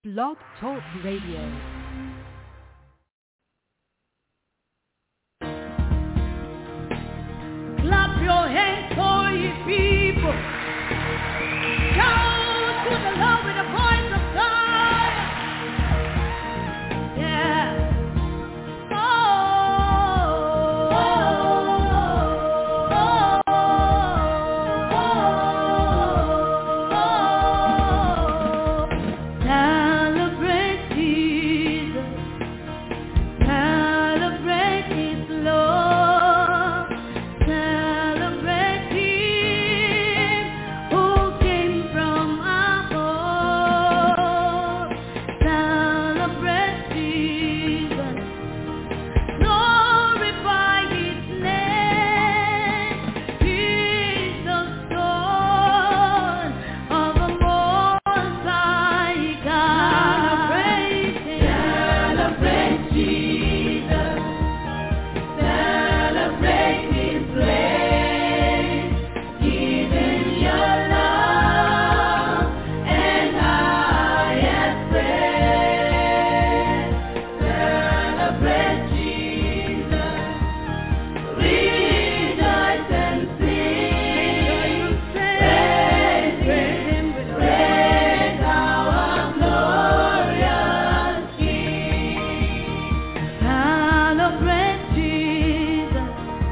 Blog Talk Radio. Clap your hands for ye people. Shout to the Lord with the voice of God. Yeah. Celebrate Jesus. Celebrate His love. Celebrate Him who came from above. Celebrate Jesus. Glorify His name. He is the Son of the Most High God. Celebrate Jesus. Celebrate His grace. Giving your love and highest praise. Celebrate Jesus. Rejoice and sing. Praise Him. Praise our glorious King. Celebrate Jesus.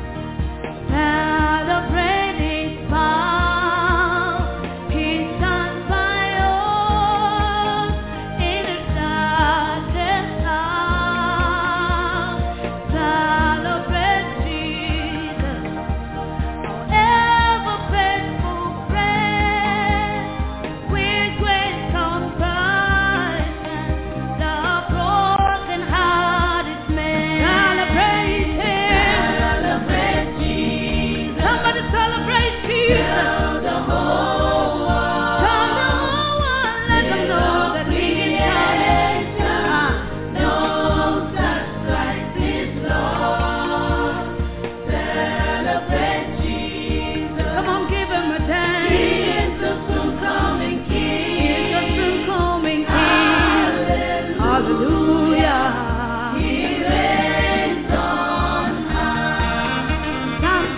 Celebrate His power. He stands by us in the darkest hour. Celebrate Jesus, our ever faithful friend, with great compassion, the broken-hearted man. Celebrate Him. Celebrate Jesus. Somebody celebrate Jesus. Tell the whole world. Tell the whole world. Let them know that He is coming. Knows that Christ is Lord. Celebrate Jesus. Come on, give Him a dance. He is the soon coming King. He is the soon coming King. Hallelujah. He reigns on high. Psalms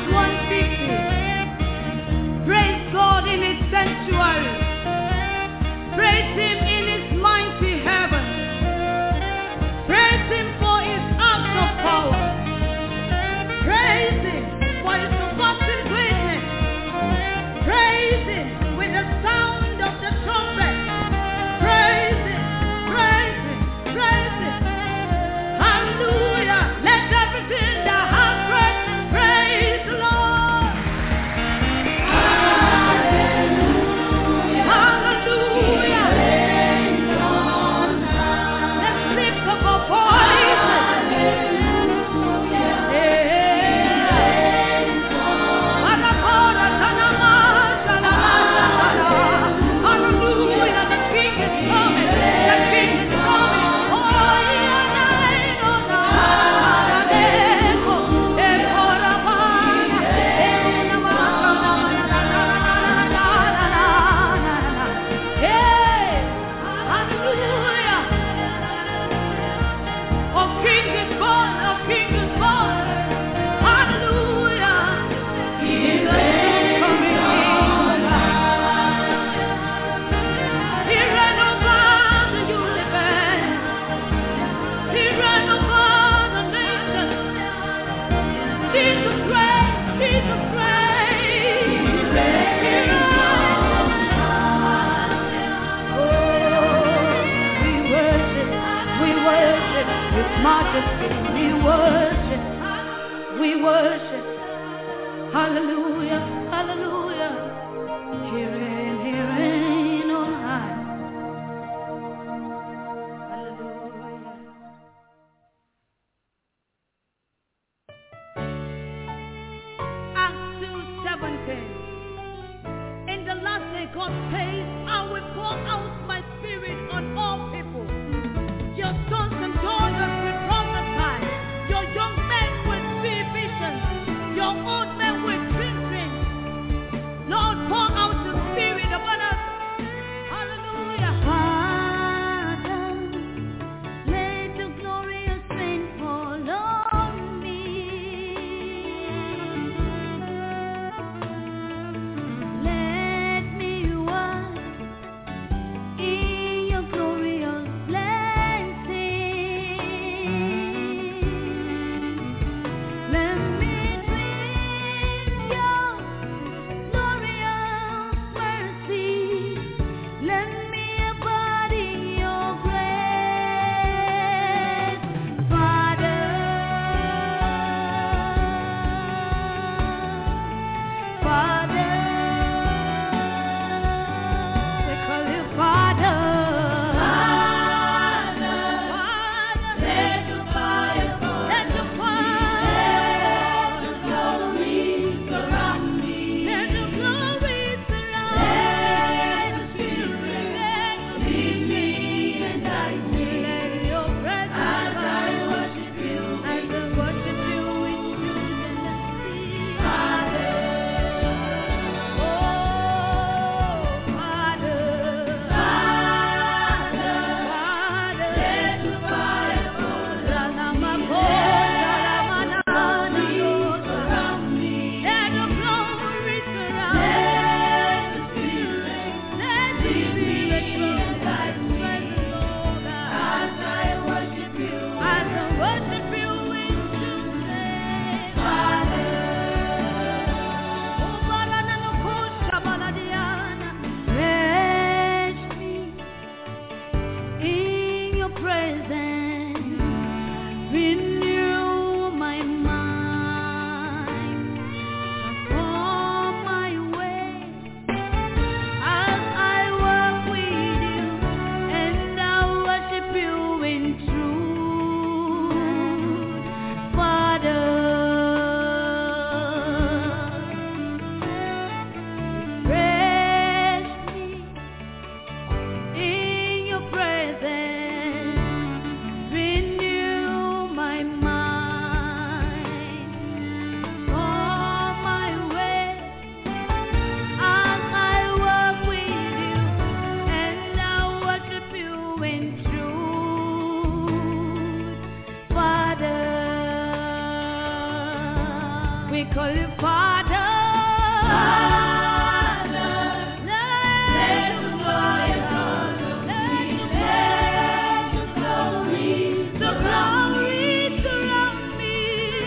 150. Praise God in His sanctuary. Praise Him in His mighty heaven. Praise Him for His acts of power. Praise Him for His surpassing greatness. Praise Him with the sound of the trumpet. Praise Him, praise Him, praise Him. Hallelujah. Let everything that has breath praise the Lord. Hallelujah. Hallelujah. Let's lift up our voices. Hallelujah, the King is coming. The King is coming. Oh, hallelujah. Our King is born. Our King is born. Hallelujah. He reigns coming in. He reigns over the universe. He reigns over the nations. Jesus reigns. Jesus reigns. He reigns on high. Oh, we worship His majesty. We worship. We worship. Hallelujah. Hallelujah. He reign on high. Hallelujah. Acts 2:17. In the last day, God says, I will pour out my spirit on all people. Your sons and daughters will prophesy. Your young men will see visions. Your old men will dream dreams. Lord, pour out your spirit upon us. Hallelujah. Father, your presence. Renew my mind. Transform my way as I walk with you and I worship you in truth, Father. Refresh me in your presence. Renew my mind. On my way as I walk with you and I worship you in truth, Father. We call you Father. Let your glory surround me.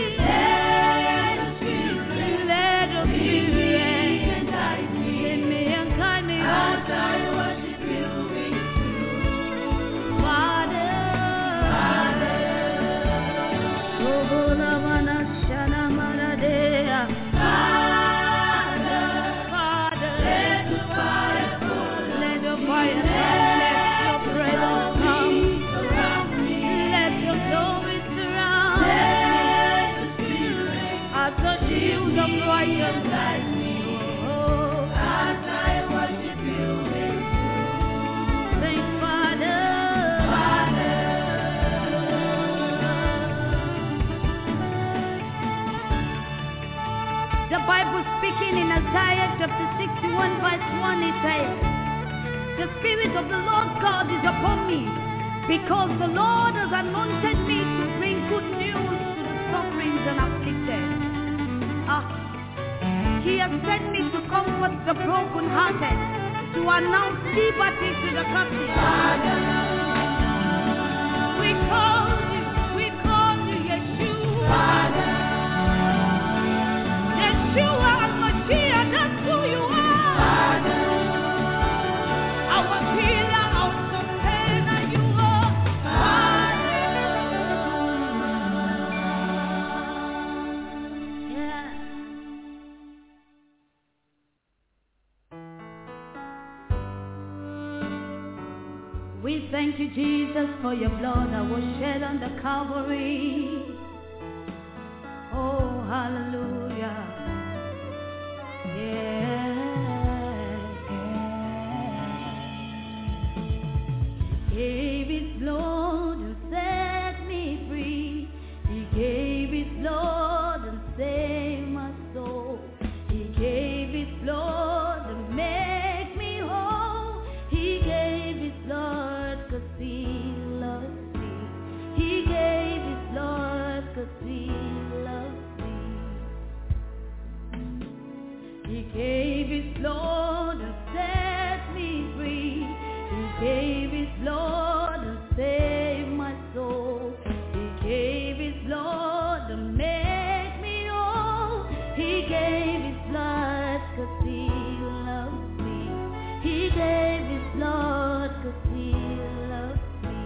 Let your spirit guide me and guide me as I worship you in truth, Father. Sobolavana Shana Maradea. Father, let your fire come, let your presence come, let your glory surround me as the shield of righteousness. Oh, as I worship you in truth. Thank Father. The Bible speaking in Isaiah chapter 61 verse 1, it says, the Spirit of the Lord God is upon me, because the Lord has anointed me to bring good news to the sufferings and afflicted. He has sent me to comfort the brokenhearted, to announce liberty to the captives. We call you Yeshua. Yeshua HaMashiach, that's who you are. Our healer, our sustainer, you are. Yeah. We thank you, Jesus, for your blood that was shed on the Calvary. Oh, hallelujah. He gave his blood and set me free. He gave his blood and saved my soul. He gave his blood to make me whole. He gave his blood 'cause he loves me. He gave his blood 'cause he loves me. He gave his blood and set me free. He gave his blood and saved my soul. He gave his blood to make me whole. He gave his blood 'cause he loves me. He gave his blood 'cause he loves me.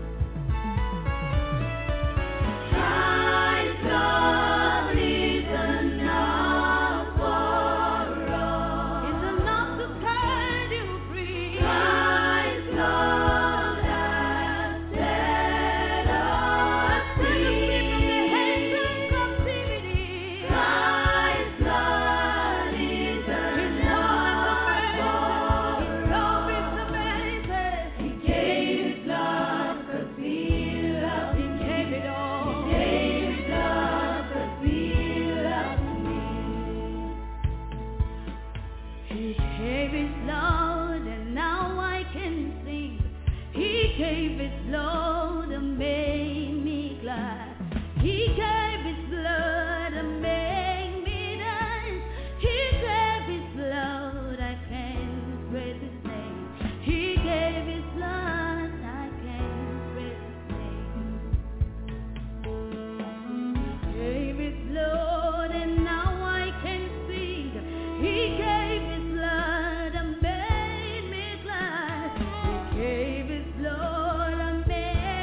Christ's blood is enough for us. It's enough to set you free. Christ's blood has set us free. Set us free from the hands of captivity. Christ's blood is enough for us. His love is amazing. He gave his blood 'cause he loves me. He gave it all. He gave his blood 'cause he loves me. He gave his blood and now I can sing. He gave his blood and made me glad. He gave his blood and made me dance. He gave his blood, I can't praise his name. He gave his blood, I can't praise his name. He gave his blood and now I can sing. He gave his blood and made me glad. He gave his blood and made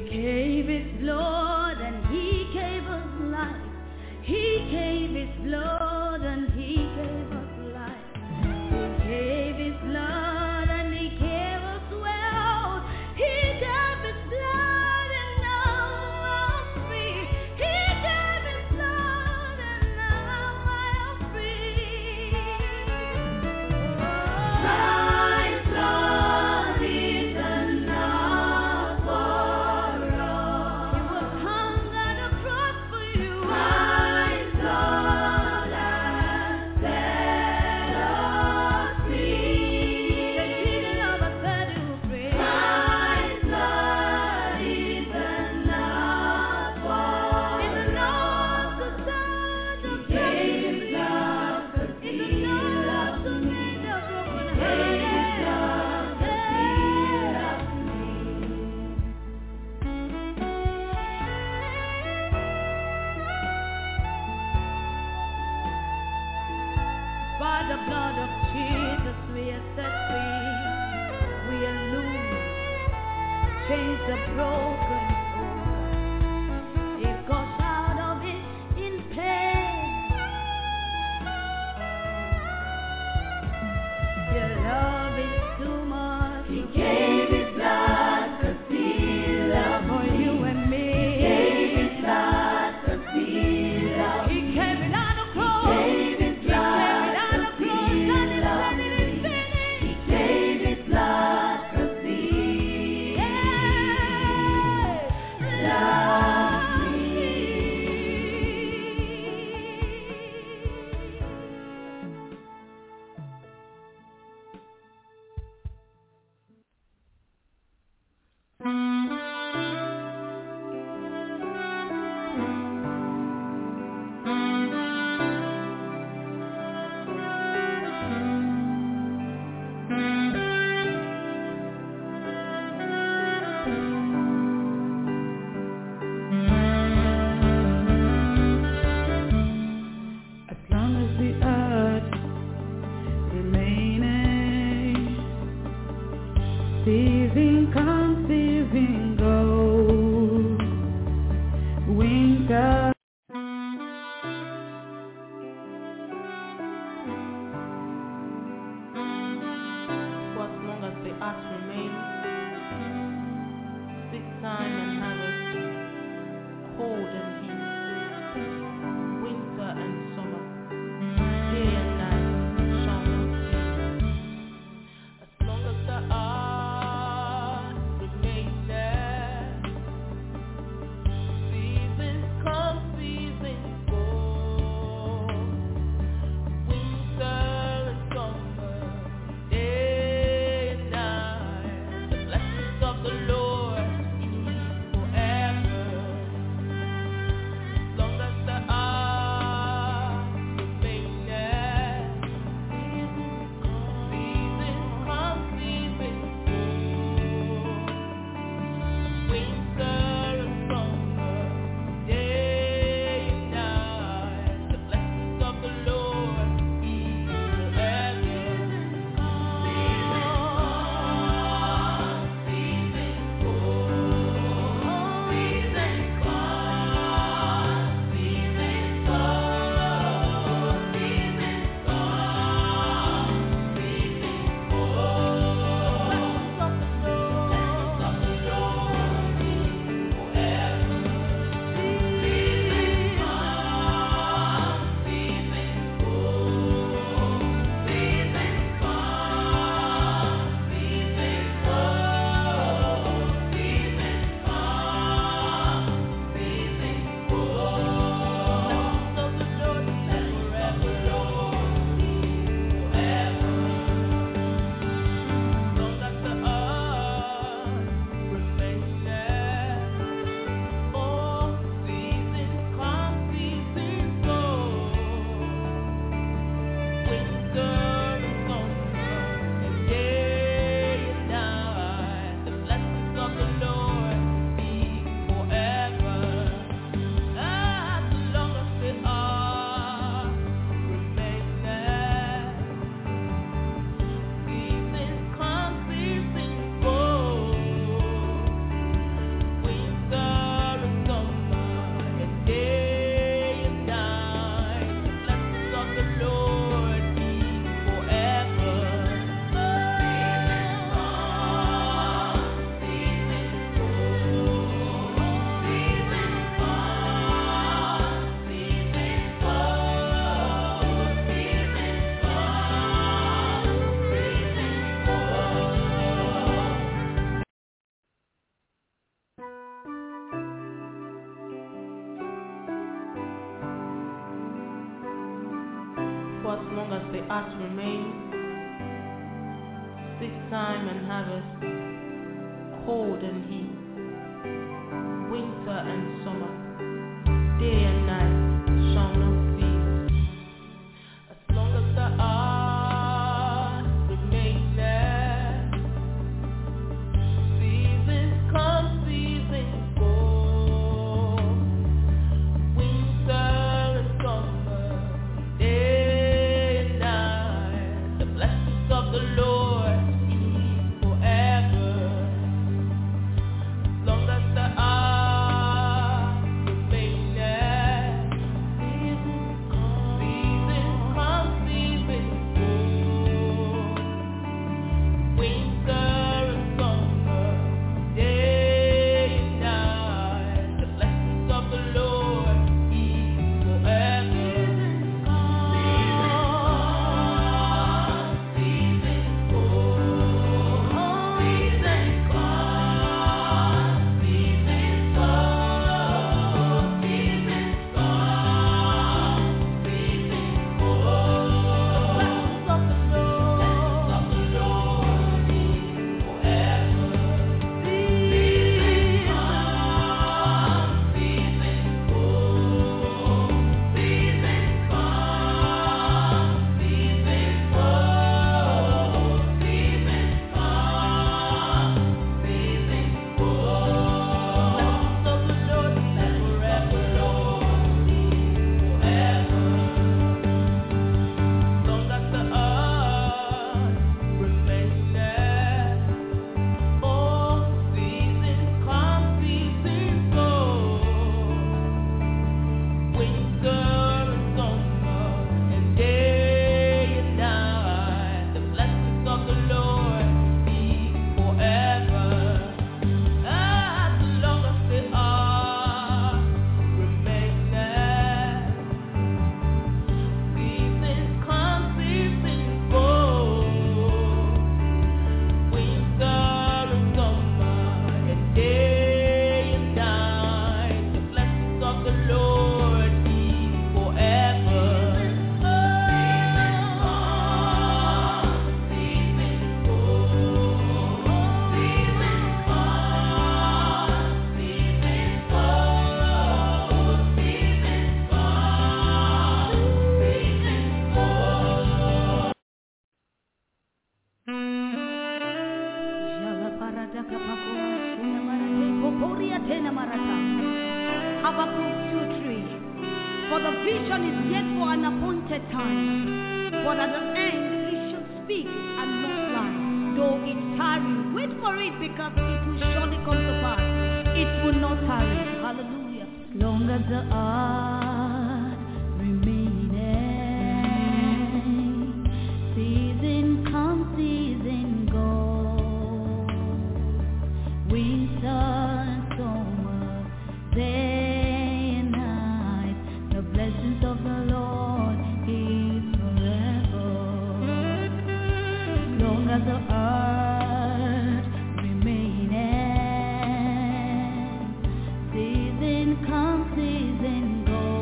gave his blood and he gave us life. He gave his blood and he gave us life. He gave his blood and he gave us wealth. He gave his blood and now I'm free. He gave his blood and now I am free. Christ's blood is enough for us. He was hung on a cross for you. Christ's blood has set us free. The healing of a set you free. Christ's blood is enough for us. It's enough to set the captives free. It's enough to make the broken hearted. By the blood of Jesus we are set free. We are loose. Chains are broken. It goes out of it in pain. Your love is too much. He gave his blood 'cause he loved for you and me. He gave his blood 'cause he loved. He came it on the cross. He gave his blood 'cause he loved. He gave his blood 'cause he as long as the earth remains, seed time and harvest, cold and heat, winter and summer, day and night shall not cease. As long as the earth remaineth, seasons come, seasons go, winter and summer, day and night. The blessings of the Lord forever. As long as the earth remaineth, seasons come, seasons go, winter and summer, day and night. The blessings of the Lord forever. Seasons go, seasons come, seasons go, seasons come, seasons go. Blessings of the Lord forever. Seasons come, seasons go, seasons come, seasons go, seasons come, seasons go. Blessings of the Lord forever, forever. Long as the earth remaineth, oh, seasons come, seasons go, winter and summer, and day and night. The blessings of the Lord be forever. As long as the earth remaineth, seasons come, seasons go, winter and summer, and day and night. The blessings of the Lord be forever. Seasons come, seasons go, seasons come, seasons go, seasons come, seasons go. Habakkuk 2:3. For the vision is yet for an appointed time, but at the end it shall speak and not lie. Though it tarry, wait for it, because it will surely come to pass. It will not tarry. Hallelujah. As long as the earth remaineth, season come, season go, winter and summer, day and night. The blessings of the Lord is forever. As long as the earth remaineth, season come, season go,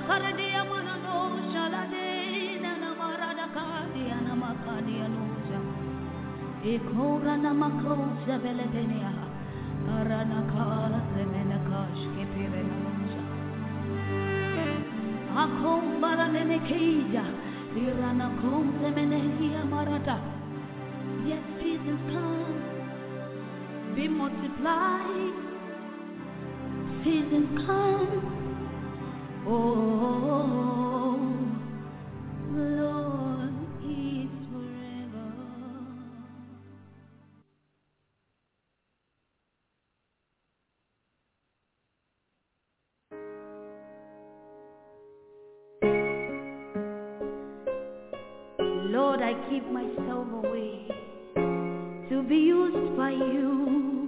karadia manano shalade nana marada kadia namakadia noja. Ekora namakosa beledenia. Arana kala zemena kash kepire noja. Akom baranene keja. Irana kom zemenehia marada. Yes, seasons come. Be multiplied. Seasons come. Oh, Lord is forever. Lord, I give myself away to be used by you.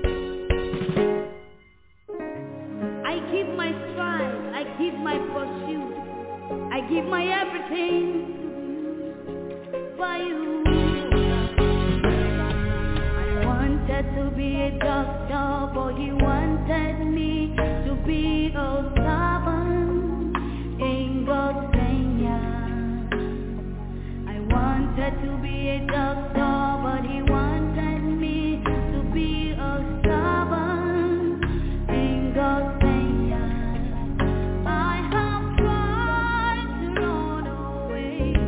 I give my strive, I give my pursuit, I give my everything by you. I wanted to be a doctor, but you wanted me to be a servant in God's vineyard. I wanted to be a doctor, but he wanted me to be a servant in God's vineyard. I have tried to run away,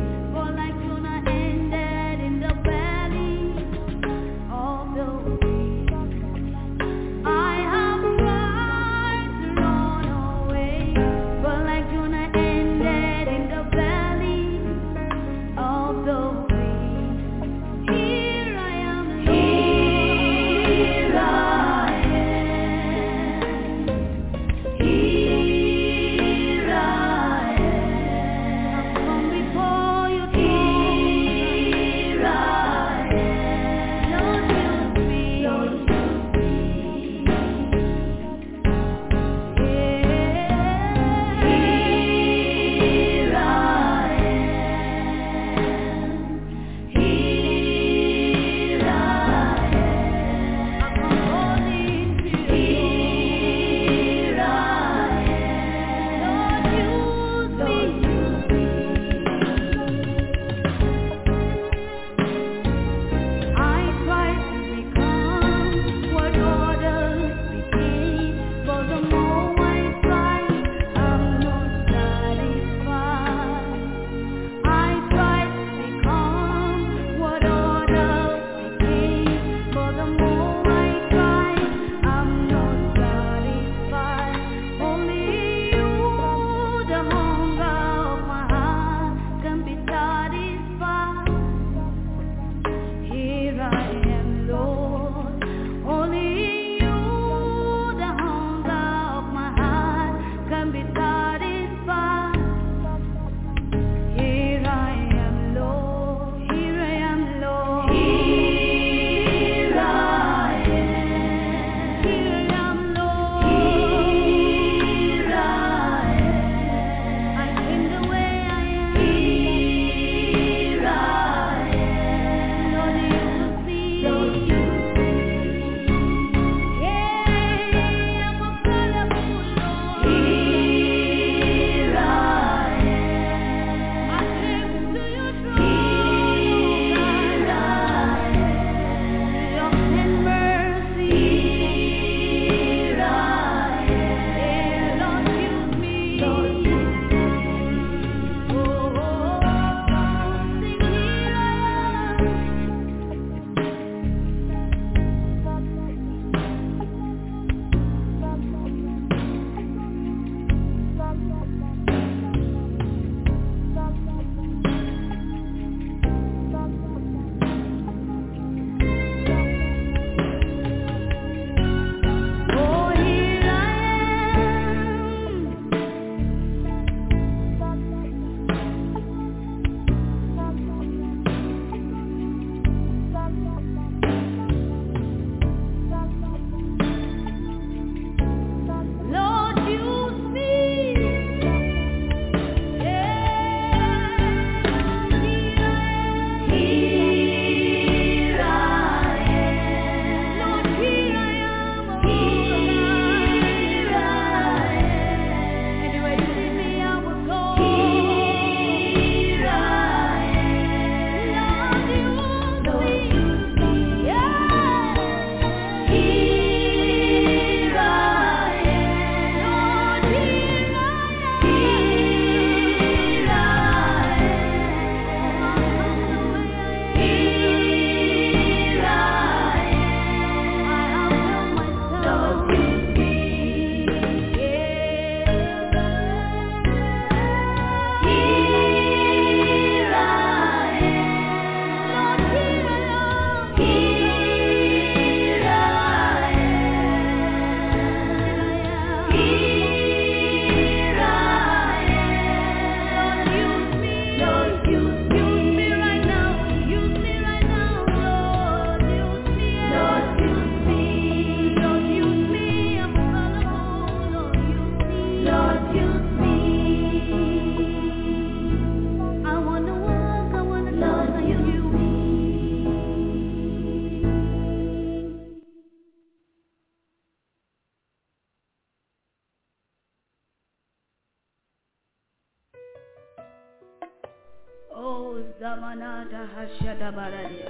Oh, Zamanada Hashada Baradia.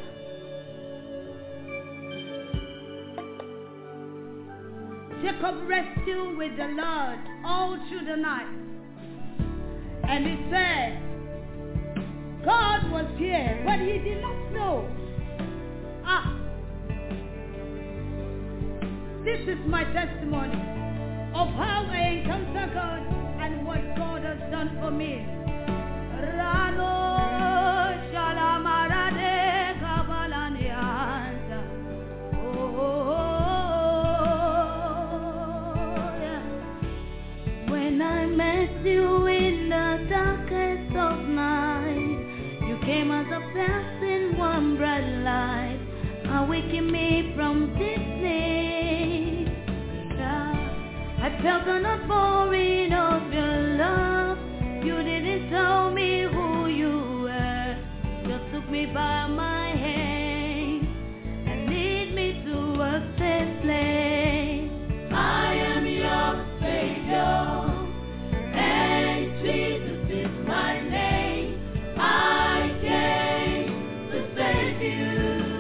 Jacob rested with the Lord all through the night. And he said, God was here, but he did not know. This is my testimony of how I encounter God and what God has done for me. Rano Shalamarade Kabalanianta. When I met you in the darkest of night, you came as a passing one bright light, awaking me from deep sleep. I felt an outpouring of your love. You didn't tell me who you were, just took me by my hand and lead me to a safe place. I am your Savior. Jesus is my name. I came to save you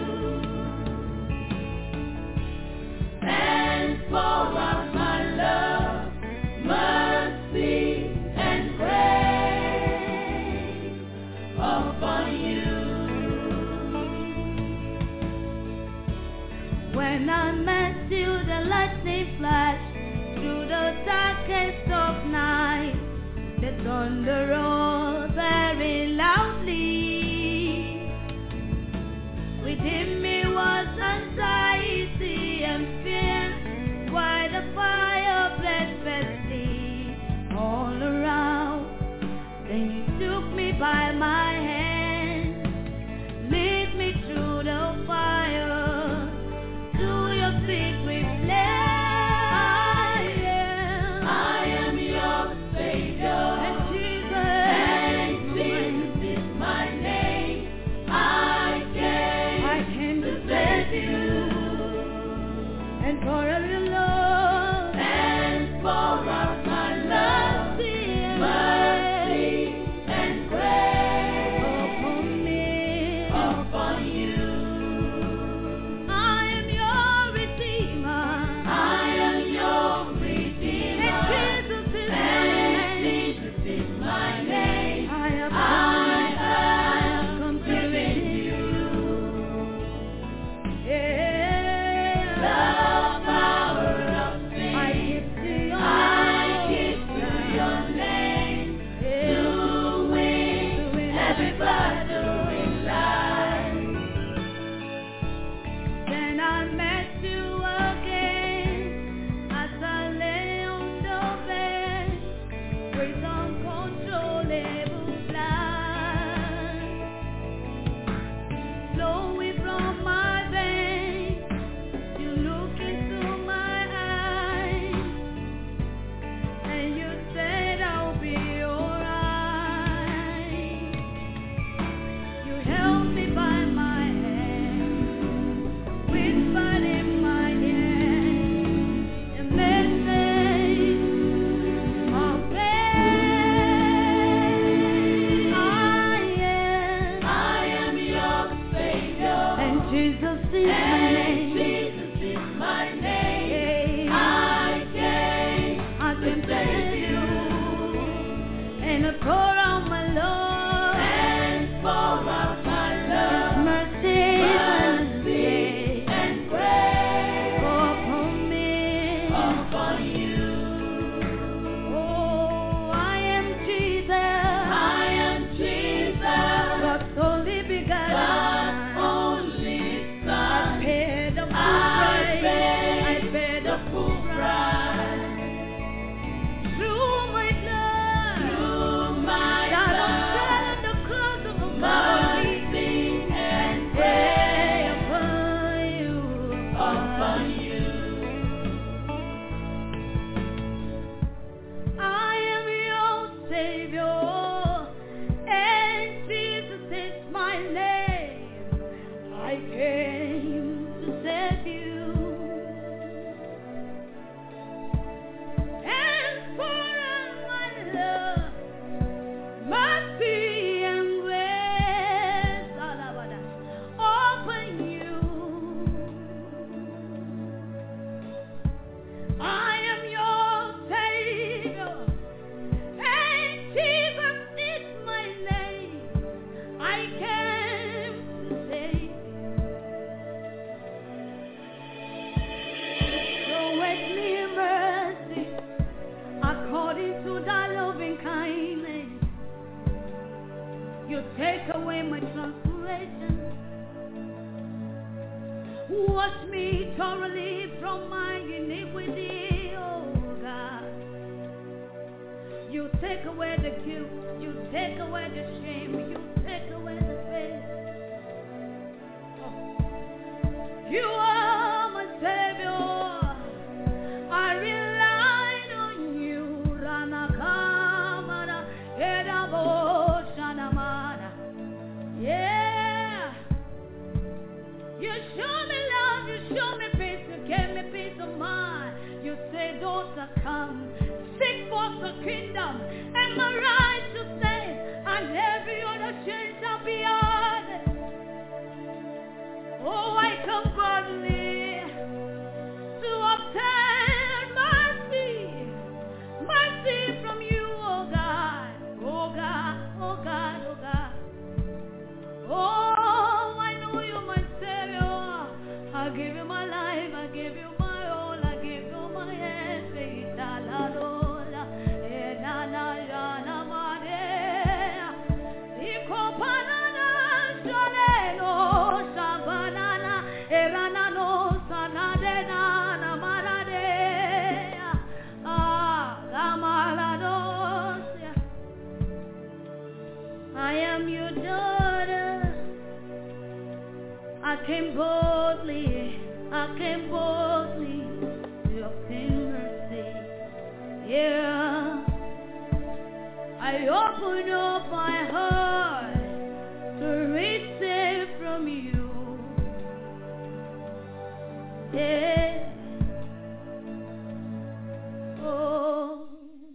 and pour out my love, mercy, and grace upon you. When I met you, the lightning flashed through the darkest of night. The thunder roared very loudly. Within me was anxiety and fear, while the fire blazed fiercely all around. Then you took me by my hand, lead me through the fire to your secret place. I am your Savior. And Jesus. take away my transgression. Wash me thoroughly from my iniquity, oh God. You take away the guilt, you take away the shame, you take away the pain. Oh. You are my Savior. I relied on you. Ranakamara, Edabo, Shanamana. Yeah. You show me love, you show me peace, you gave me peace of mind. You say those that come, seek for the kingdom, and my righteousness, and every other chain shall be added. Oh, I come boldly to obtain mercy from you, oh God, oh God, oh God, oh God. Oh, I know you're my Savior. I give you my life, I give you my all, I give you my everything. La la la, eh na na ya na ma de. Iko banana shale no sabanana, erana no sanade na na marade. Ah, la malados. I am your daughter. I came boldly to obtain mercy. Yeah, I open up my heart to receive from you. Yeah, oh.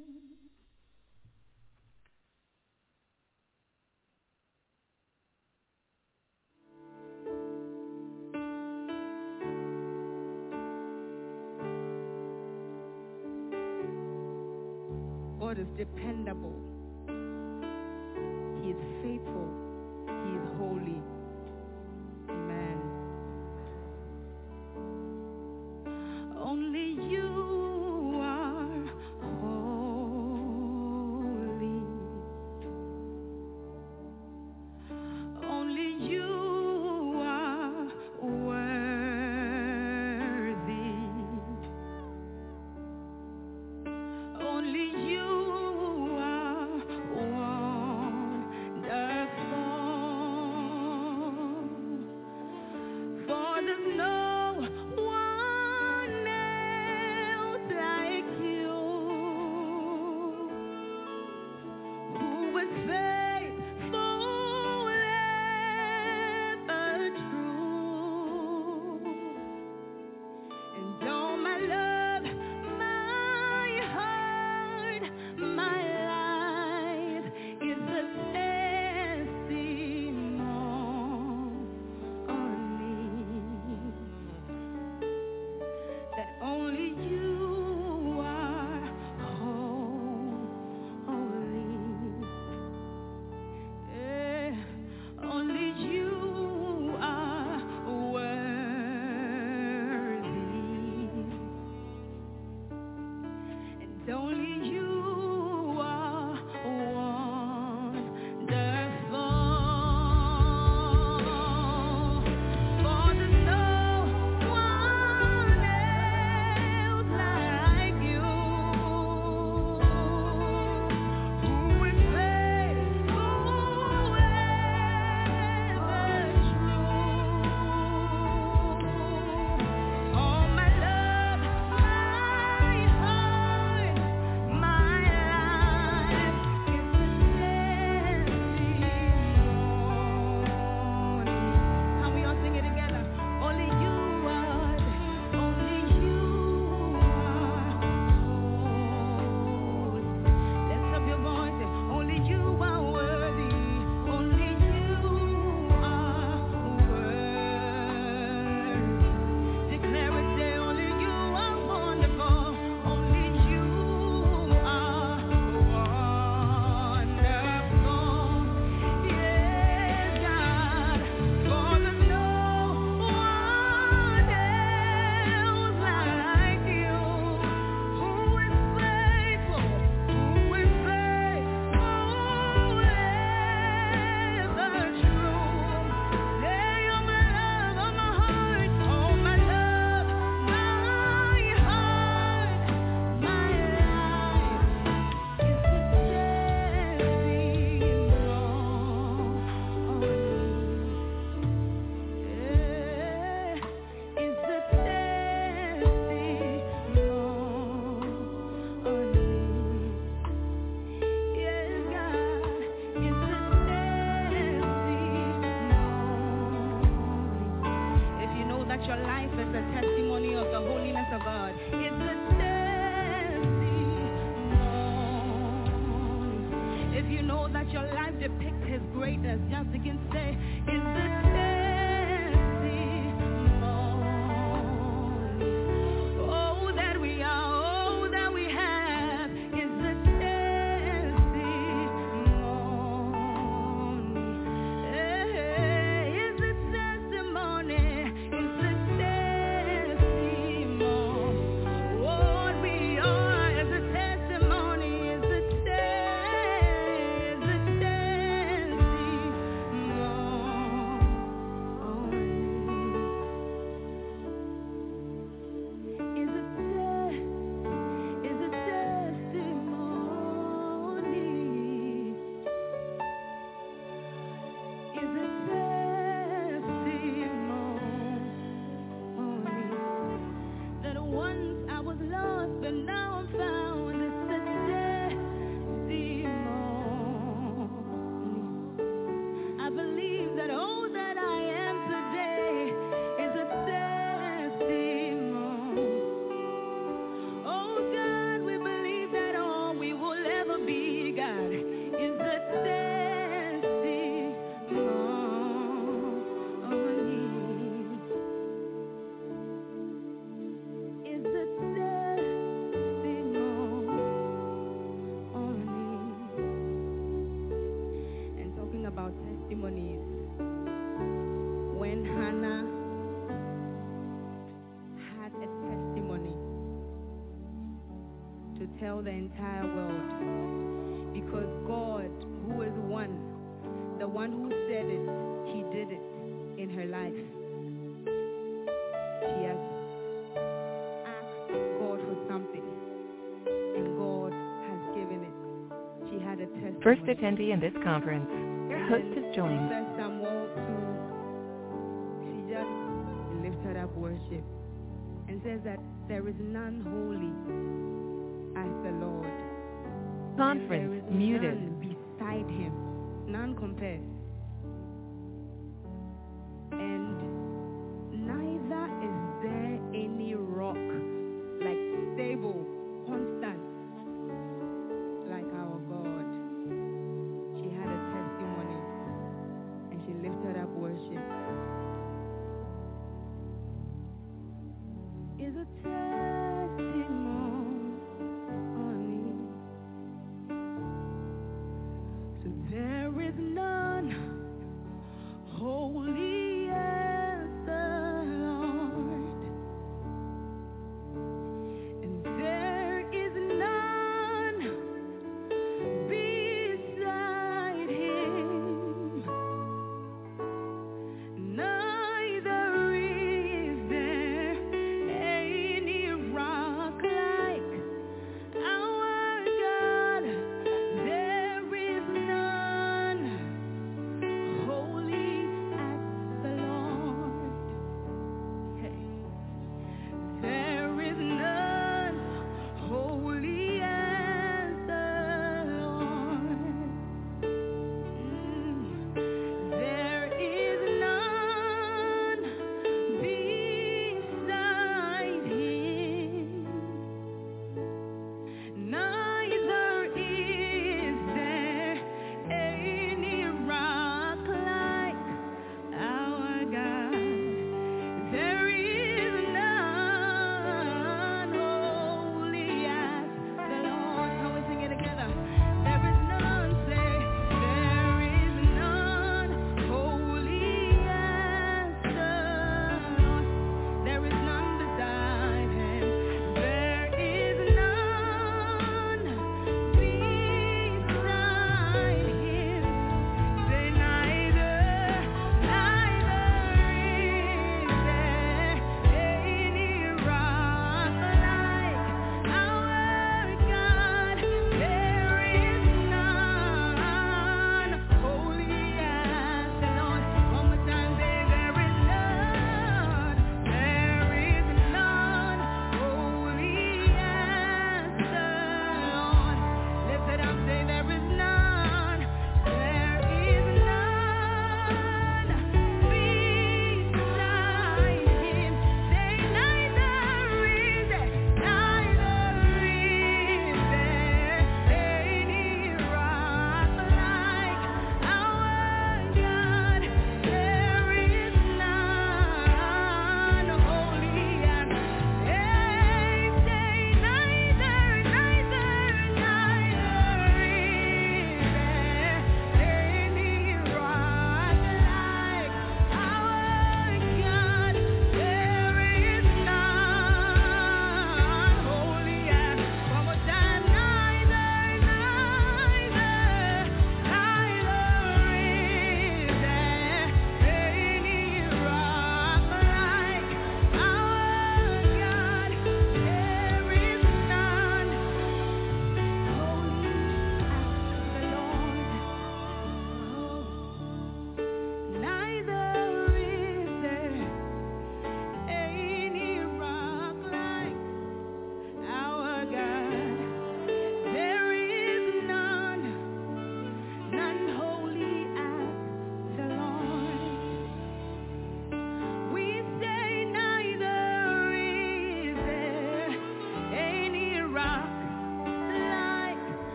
God is dependable. He is faithful. He is holy. Amen. Only you are holy. Only you are worthy. Only you are wonderful. let your life depict his greatness. Just begin to say, is the testimony. Oh, that we are, oh, that we have, is the testimony. Is the testimony, is the testimony. What we are is the testimony, is the that once I was lost, but now I'm found. It's the testimony. I believe that all that I am today is a testimony. Oh God, we believe that all we will ever be, God, is a testimony. Is a testimony. And talking about testimonies, when Hannah had a testimony to tell the entire world, because God, who is one, the one who said it, he did it in her life. She has asked God for something, and God has given it. She had a testimony. First attendee in this conference. Your host has joined. First Samuel 2, she just lifted up worship and says that there is none holy as the Lord. Conference And there is muted. none beside him, none compares. And neither is there any rock like stable, constant, like our God. She had a testimony and she lifted up worship. Is a testimony. So there is none holy as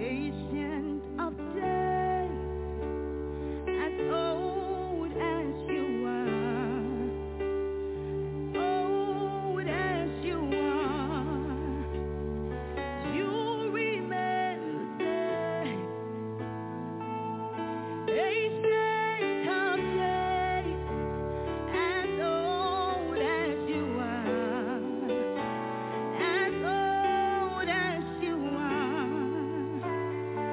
Ancient of days, as old as you are, old as you are, you remain the same. Ancient of days, as old as you are, as old as you are,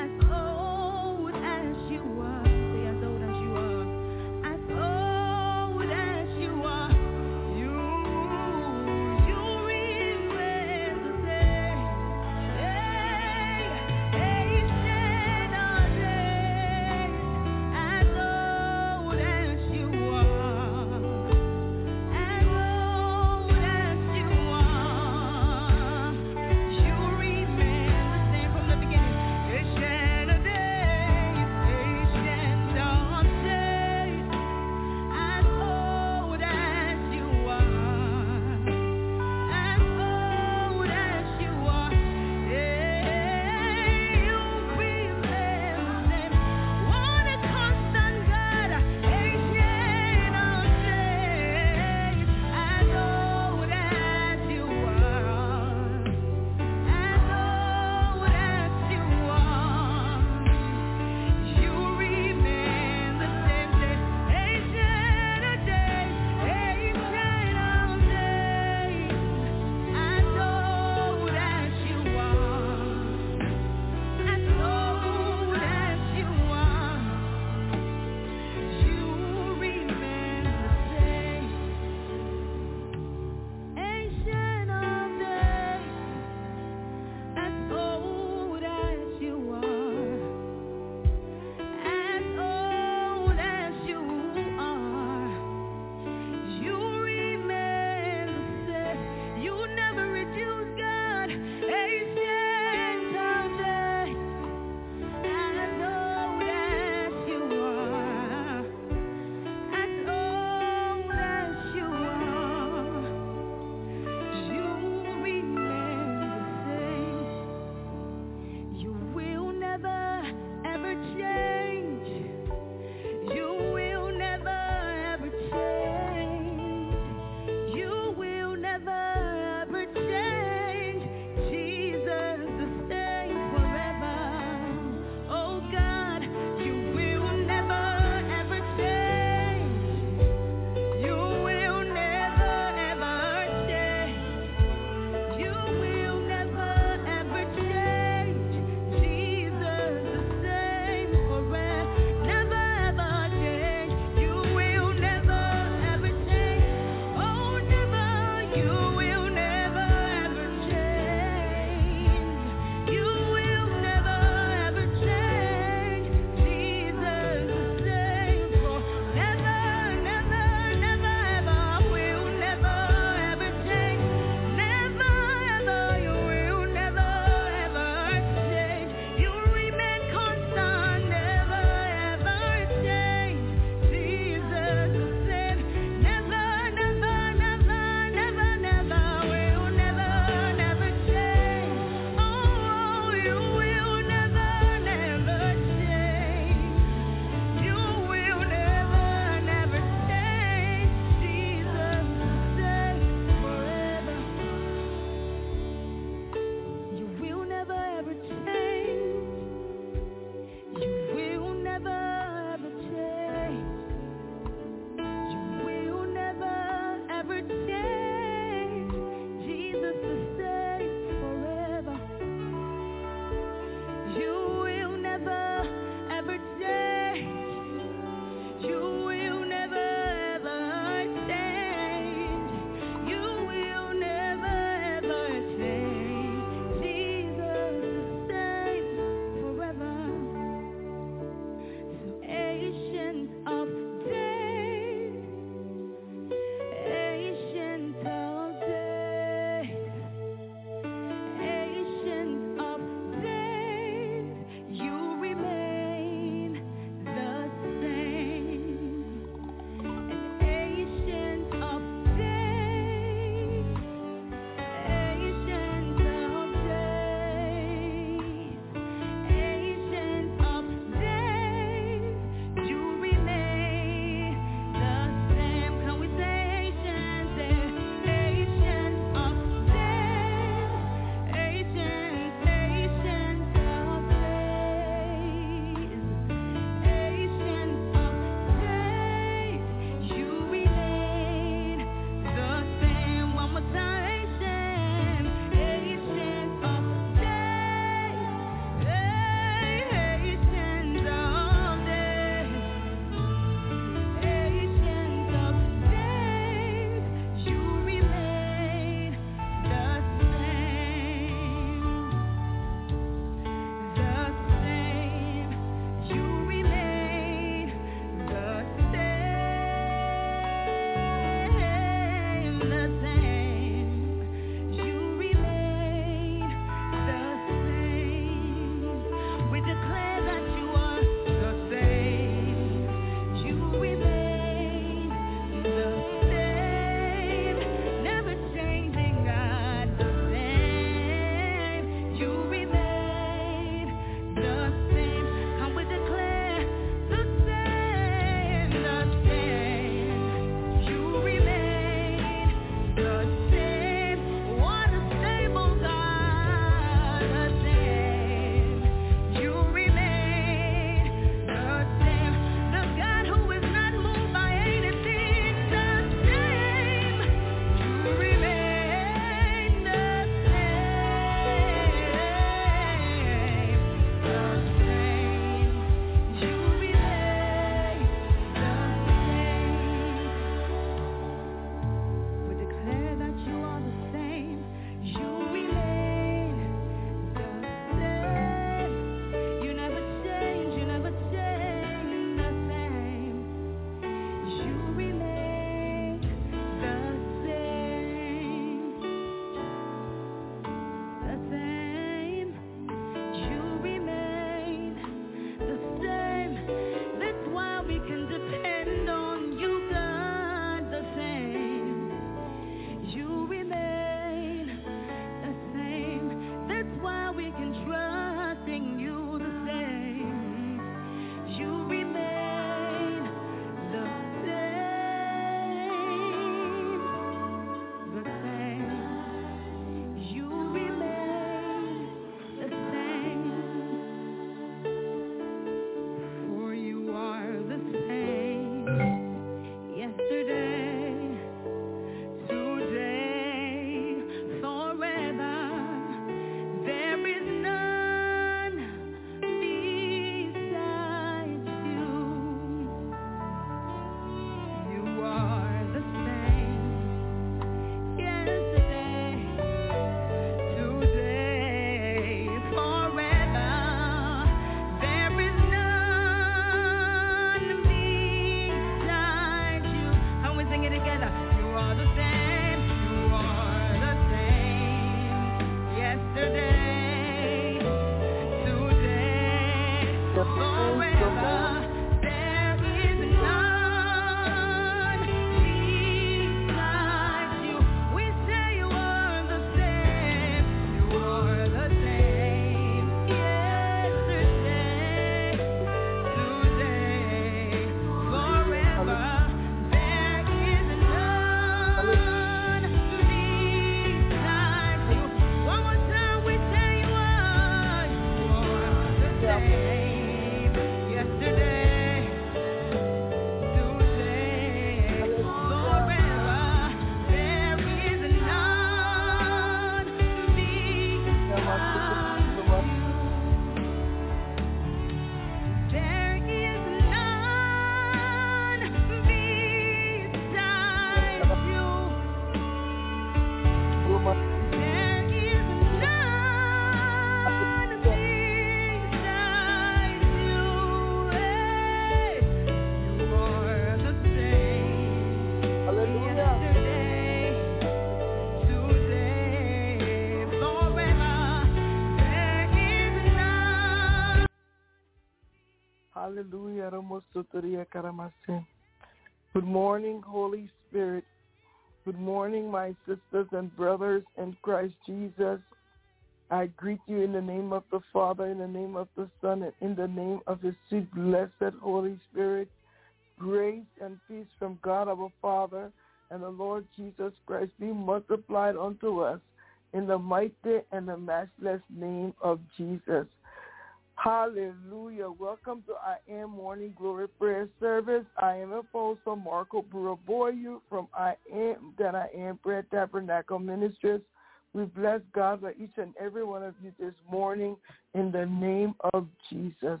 Good morning, Holy Spirit. Good morning, my sisters and brothers in Christ Jesus. I greet you in the name of the Father, in the name of the Son, and in the name of his sweet, blessed Holy Spirit. Grace and peace from God our Father and the Lord Jesus Christ be multiplied unto us in the mighty and the matchless name of Jesus. Hallelujah. Welcome to I Am Morning Glory Prayer Service. I am Apostle Marco Buraboyu from I Am Prayer Tabernacle Ministries. We bless God for each and every one of you this morning in the name of Jesus.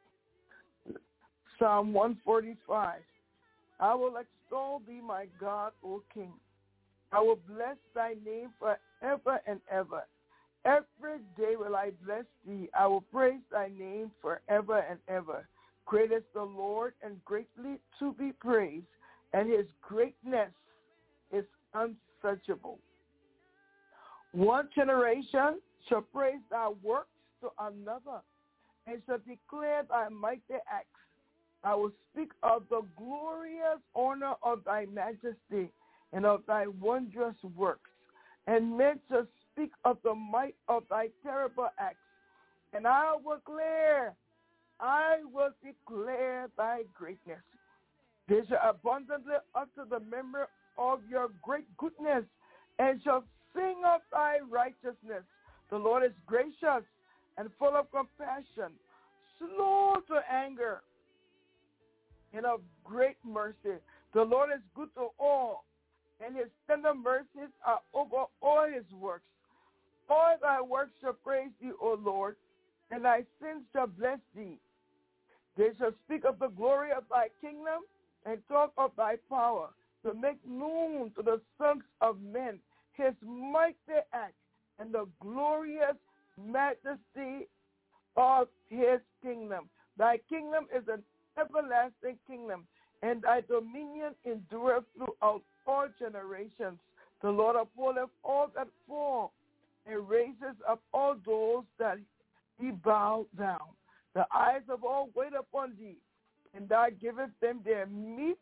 Psalm 145. I will extol thee, my God, O King. I will bless thy name forever and ever. Every day will I bless thee. I will praise thy name forever and ever. Great is the Lord and greatly to be praised, and his greatness is unsearchable. One generation shall praise thy works to another, and shall declare thy mighty acts. I will speak of the glorious honor of thy majesty and of thy wondrous works, and men shall speak of the might of thy terrible acts. And I will declare thy greatness. They shall abundantly utter the memory of your great goodness, and shall sing of thy righteousness. The Lord is gracious and full of compassion, slow to anger, and of great mercy. The Lord is good to all, and his tender mercies are over all his works. All thy works shall praise thee, O Lord, and thy sins shall bless thee. They shall speak of the glory of thy kingdom and talk of thy power, to make known to the sons of men his mighty acts and the glorious majesty of his kingdom. Thy kingdom is an everlasting kingdom, and thy dominion endureth throughout all generations. The Lord upholdeth all that fall, and raises up all those that he bowed down. The eyes of all wait upon thee, and thou givest them their meat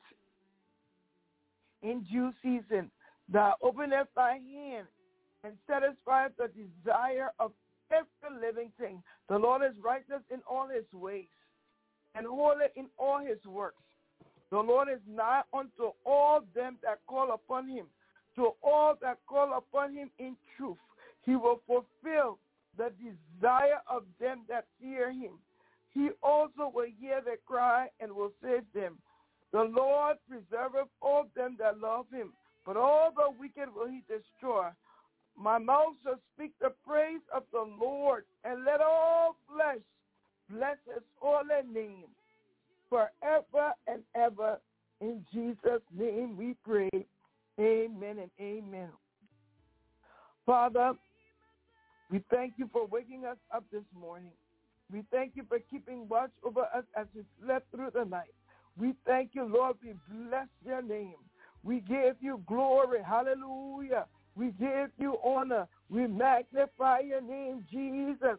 in due season. Thou openest thy hand, and satisfiest the desire of every living thing. The Lord is righteous in all his ways, and holy in all his works. The Lord is nigh unto all them that call upon him, to all that call upon him in truth. He will fulfill the desire of them that fear him. He also will hear their cry and will save them. The Lord preserveth all them that love him, but all the wicked will he destroy. My mouth shall speak the praise of the Lord, and let all flesh bless his holy name forever and ever. In Jesus' name we pray. Amen and amen. Father, we thank you for waking us up this morning. We thank you for keeping watch over us as we slept through the night. We thank you, Lord. We bless your name. We give you glory. Hallelujah. We give you honor. We magnify your name, Jesus.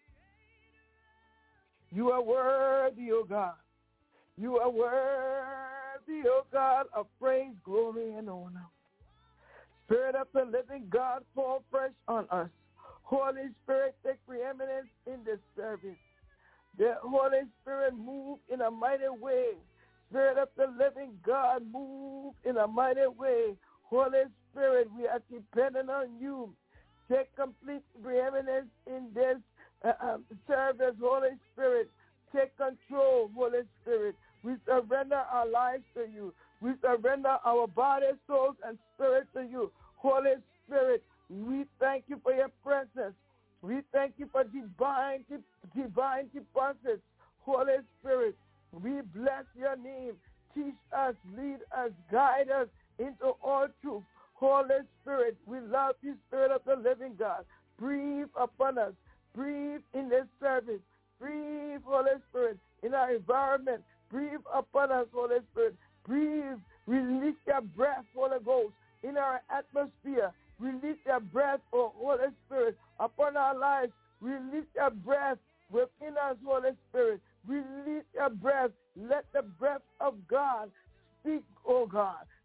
You are worthy, O God. You are worthy, O God, of praise, glory, and honor. Spirit of the living God, fall fresh on us. Holy Spirit, take preeminence in this service. The Holy Spirit, move in a mighty way. Spirit of the living God, move in a mighty way. Holy Spirit, we are dependent on you. Take complete preeminence in this service, Holy Spirit. Take control, Holy Spirit. We surrender our lives to you. We surrender our body, souls, and spirit to you. Holy Spirit, we thank you for your presence. We thank you for divine deposits. Holy Spirit, we bless your name. Teach us, lead us, guide us into all truth. Holy Spirit, we love you, Spirit of the living God. Breathe upon us. Breathe in this service. Breathe, Holy Spirit, in our environment. Breathe upon us, Holy Spirit. Breathe. Release your breath, Holy Ghost, in our atmosphere. Release your breath, oh Holy Spirit, upon our lives. Release your breath within us, Holy Spirit. Release your breath. Let the breath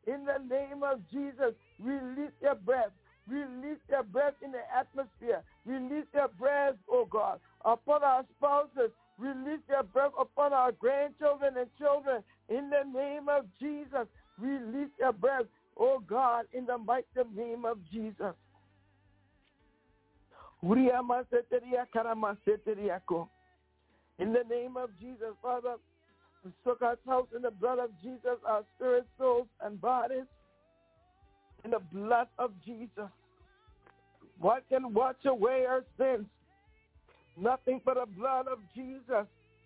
In the name of Jesus, release your breath. Release your breath in the atmosphere. Release your breath, oh God, upon our spouses. Release your breath upon our grandchildren and children. In the name of Jesus, release your breath, oh God, in the mighty name of Jesus. In the name of Jesus, Father, we soak ourselves in the blood of Jesus, our spirits, souls, and bodies, in the blood of Jesus. What can wash away our sins? Nothing but the blood of Jesus.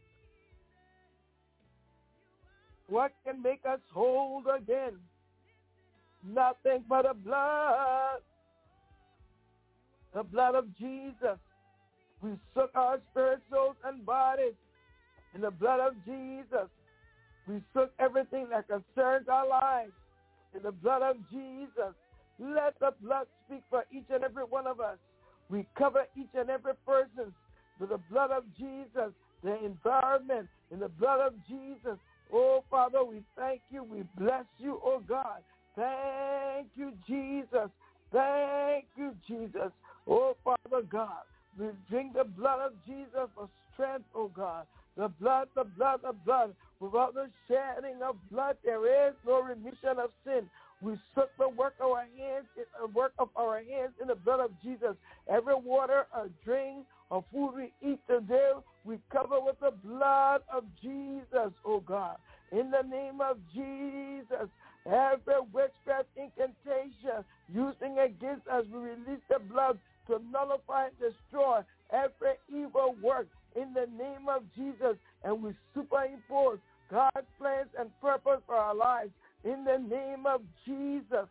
What can make us whole again? Nothing but the blood of Jesus. We soak our spirits, souls, and bodies in the blood of Jesus. We soak everything that concerns our lives in the blood of Jesus. Let the blood speak for each and every one of us. We cover each and every person with the blood of Jesus, the environment in the blood of Jesus. Oh, Father, we thank you. We bless you, oh God. Thank you, Jesus. Thank you, Jesus. Oh, Father God, we drink the blood of Jesus for strength, oh God. The blood, the blood, the blood. Without the shedding of blood, there is no remission of sin. We soak the work of our hands in the blood of Jesus. Every water, a drink, or food we eat today, we cover with the blood of Jesus, oh God. In the name of Jesus, every witchcraft incantation using against us, we release the blood to nullify and destroy every evil work in the name of Jesus, and we superimpose God's plans and purpose for our lives in the name of Jesus.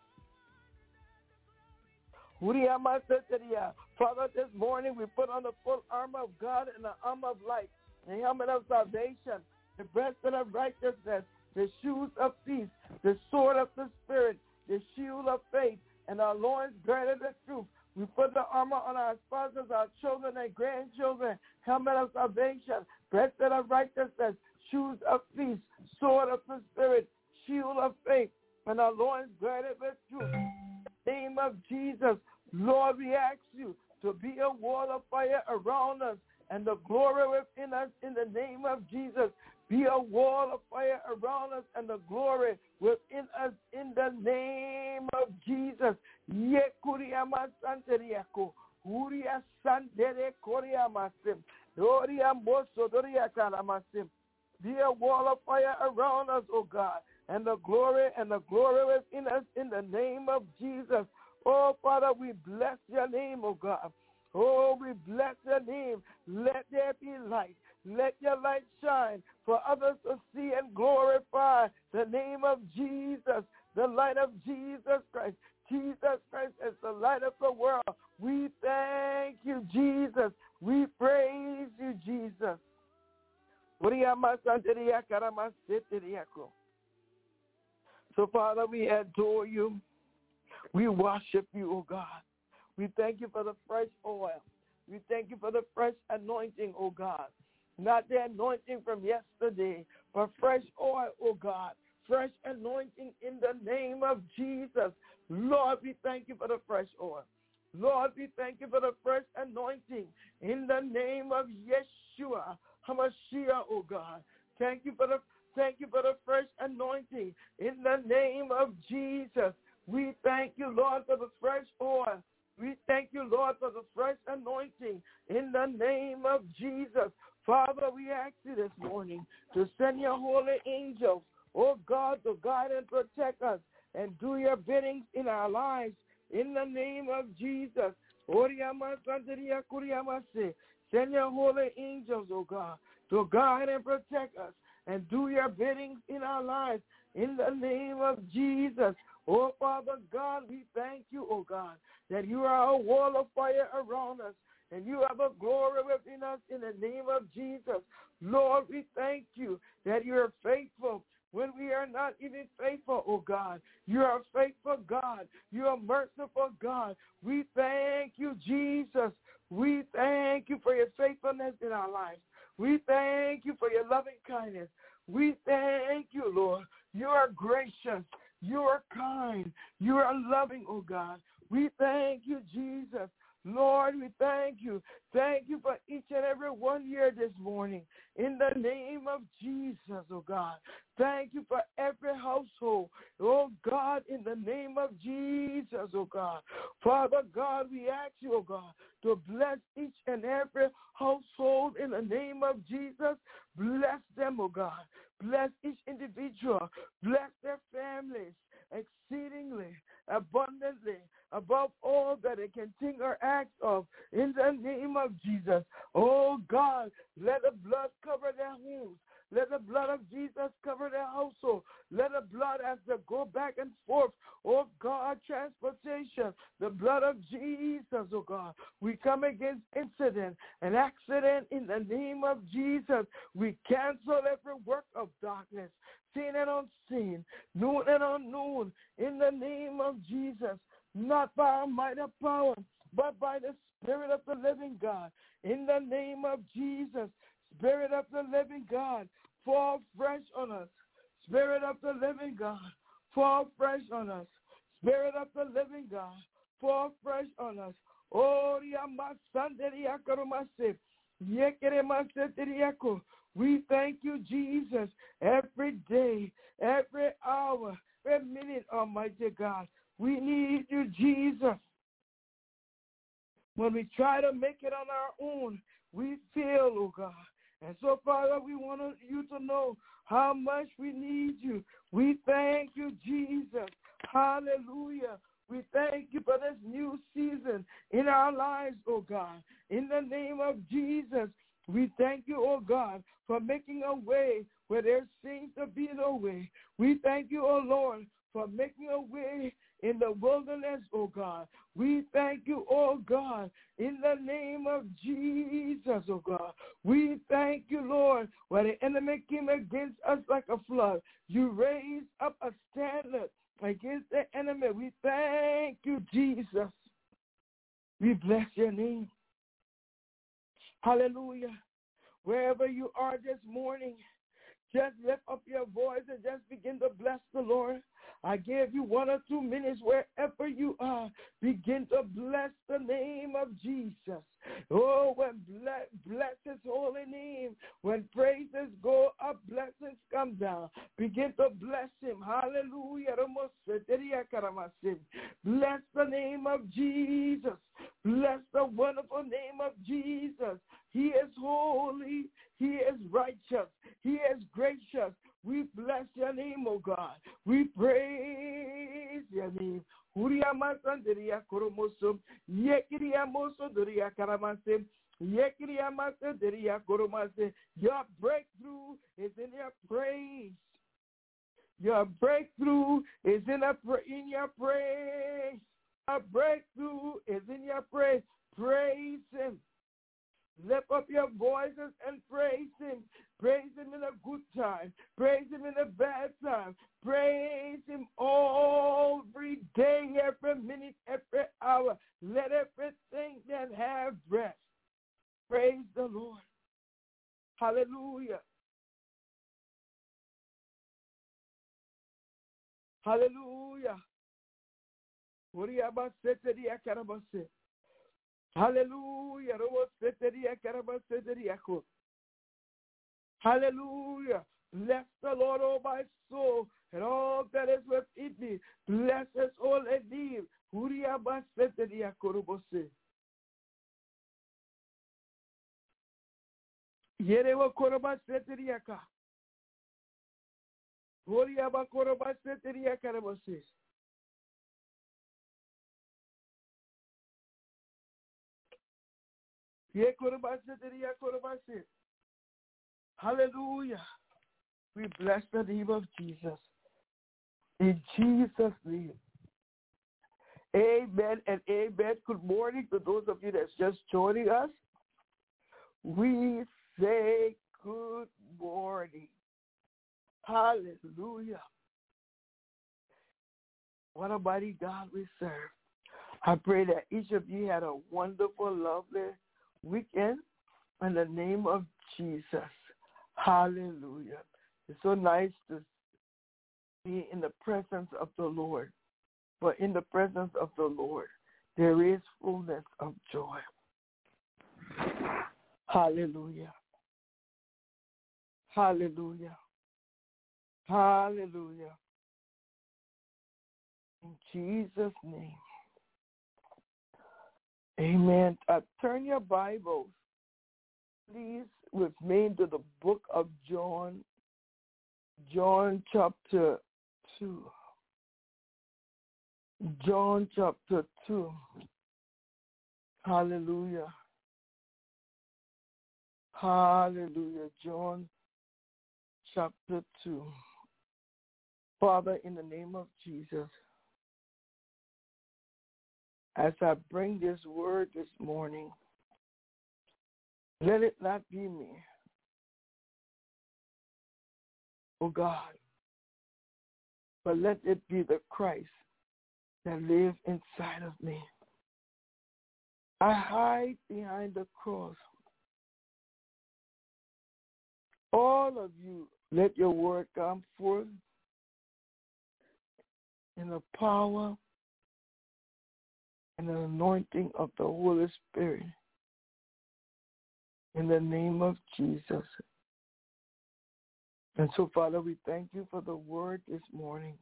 Father, this morning we put on the full armor of God and the armor of light, the helmet of salvation, the breastplate of righteousness, the shoes of peace, the sword of the Spirit, the shield of faith, and our loins girded with truth. We put the armor on our spouses, our children and grandchildren, helmet of salvation, breastplate of righteousness, shoes of peace, sword of the Spirit, shield of faith, and our loins girded with truth. In the name of Jesus, Lord, we ask you to be a wall of fire around us and the glory within us in the name of Jesus. Be a wall of fire around us and the glory within us in the name of Jesus. Be a wall of fire around us, O God, and the glory within us in the name of Jesus. Oh, Father, we bless your name, oh God. Oh, we bless your name. Let there be light. Let your light shine for others to see and glorify the name of Jesus, the light of Jesus Christ. Jesus Christ is the light of the world. We thank you, Jesus. We praise you, Jesus. So, Father, we adore you. We worship you, oh God. We thank you for the fresh oil. We thank you for the fresh anointing, oh God. Not the anointing from yesterday, but fresh oil, oh God. Fresh anointing in the name of Jesus. Lord, we thank you for the fresh oil. Lord, we thank you for the fresh anointing in the name of Yeshua HaMashiach, oh God. Thank you for the fresh anointing in the name of Jesus. We thank you, Lord, for the fresh oil. We thank you, Lord, for the fresh anointing in the name of Jesus. Father, we ask you this morning to send your holy angels, oh God, to guide and protect us and do your biddings in our lives in the name of Jesus. Send your holy angels, oh God, to guide and protect us and do your biddings in our lives in the name of Jesus. Oh, Father God, we thank you, oh God, that you are a wall of fire around us and you have a glory within us in the name of Jesus. Lord, we thank you that you are faithful when we are not even faithful, oh God. You are a faithful God. You are a merciful God. We thank you, Jesus. We thank you for your faithfulness in our lives. We thank you for your loving kindness. We thank you, Lord. You are gracious. You are kind. You are loving, oh God. We thank you, Jesus. Lord, we thank you. Thank you for each and every one here this morning. In the name of Jesus, oh God. Thank you for every household. Oh God, in the name of Jesus, oh God. Father God, we ask you, oh God, to bless each and every household in the name of Jesus. Bless them, oh God. Bless each individual. Bless their families exceedingly, abundantly, above all that they can think or act of, in the name of Jesus. Oh God, let the blood cover their homes. Let the blood of Jesus cover their household. Let the blood, as they go back and forth, oh God, transportation, the blood of Jesus, oh God. We come against incident and accident in the name of Jesus. We cancel every work of darkness, seen and unseen, known and unknown, in the name of Jesus. Not by our might or power, but by the Spirit of the living God. In the name of Jesus, Spirit of the living God, fall fresh on us. Spirit of the living God, fall fresh on us. Spirit of the living God, fall fresh on us. Oh, we thank you, Jesus, every day, every hour, every minute, Almighty God. We need you, Jesus. When we try to make it on our own, we fail, oh God. And so, Father, we want you to know how much we need you. We thank you, Jesus. Hallelujah. We thank you for this new season in our lives, oh God. In the name of Jesus, we thank you, oh God, for making a way where there seems to be no way. We thank you, oh Lord, for making a way in the wilderness, oh God. We thank you, oh God, in the name of Jesus, oh God. We thank you, Lord, when the enemy came against us like a flood, you raised up a standard against the enemy. We thank you, Jesus. We bless your name. Hallelujah. Wherever you are this morning, just lift up your voice and just begin to bless the Lord. I give you 1 or 2 minutes wherever you are. Begin to bless the name of Jesus. Oh, when bless his holy name. When praises go up, blessings come down. Begin to bless him. Hallelujah. Bless the name of Jesus. Bless the wonderful name of Jesus. He is holy. He is righteous. He is gracious. We bless your name, O God. We praise your name. Your breakthrough is in your praise. Your breakthrough is in your praise. Your breakthrough is in your praise. Praise him. Lift up your voices and praise him. Praise him in a good time. Praise him in a bad time. Praise him every day, every minute, every hour. Let everything that have breath praise the Lord. Hallelujah. Hallelujah. Hallelujah. Hallelujah. Bless the Lord, oh my soul, and all that is within me. Bless his holy name. Hallelujah. We bless the name of Jesus. In Jesus' name. Amen and amen. Good morning to those of you that's just joining us. We say good morning. Hallelujah. What a mighty God we serve. I pray that each of you had a wonderful, lovely weekend in the name of Jesus. Hallelujah. It's so nice to be in the presence of the Lord. For in the presence of the Lord, there is fullness of joy. Hallelujah. Hallelujah. Hallelujah. In Jesus' name. Amen. Turn your Bibles, please, with me to the book of John. John chapter 2. John chapter 2. Hallelujah. Hallelujah. John chapter 2. Father, in the name of Jesus, as I bring this word this morning, let it not be me, oh God, but let it be the Christ that lives inside of me. I hide behind the cross. All of you, let your word come forth in the power and the anointing of the Holy Spirit. In the name of Jesus. And so, Father, we thank you for the word this morning.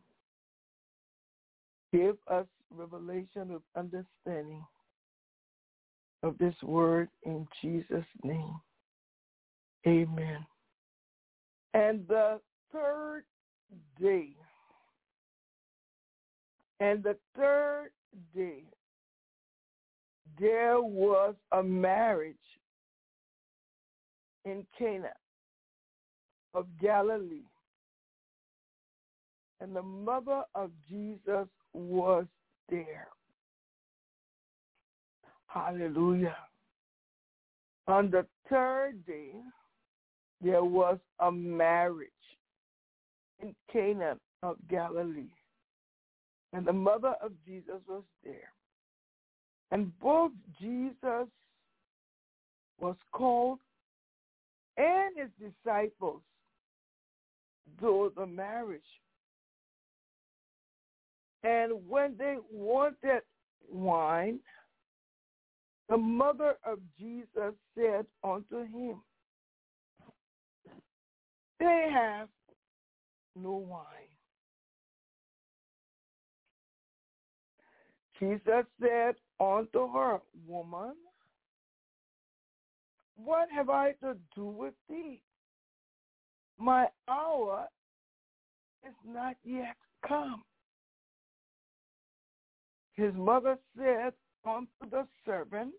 Give us revelation of understanding of this word in Jesus' name. Amen. And the third day, there was a marriage in Cana of Galilee, and the mother of Jesus was there. Hallelujah. On the third day, there was a marriage in Cana of Galilee, and the mother of Jesus was there. And both Jesus was called and his disciples to the marriage. And when they wanted wine, the mother of Jesus said unto him, they have no wine. Jesus said unto her, woman, what have I to do with thee? My hour is not yet come. His mother said unto the servant,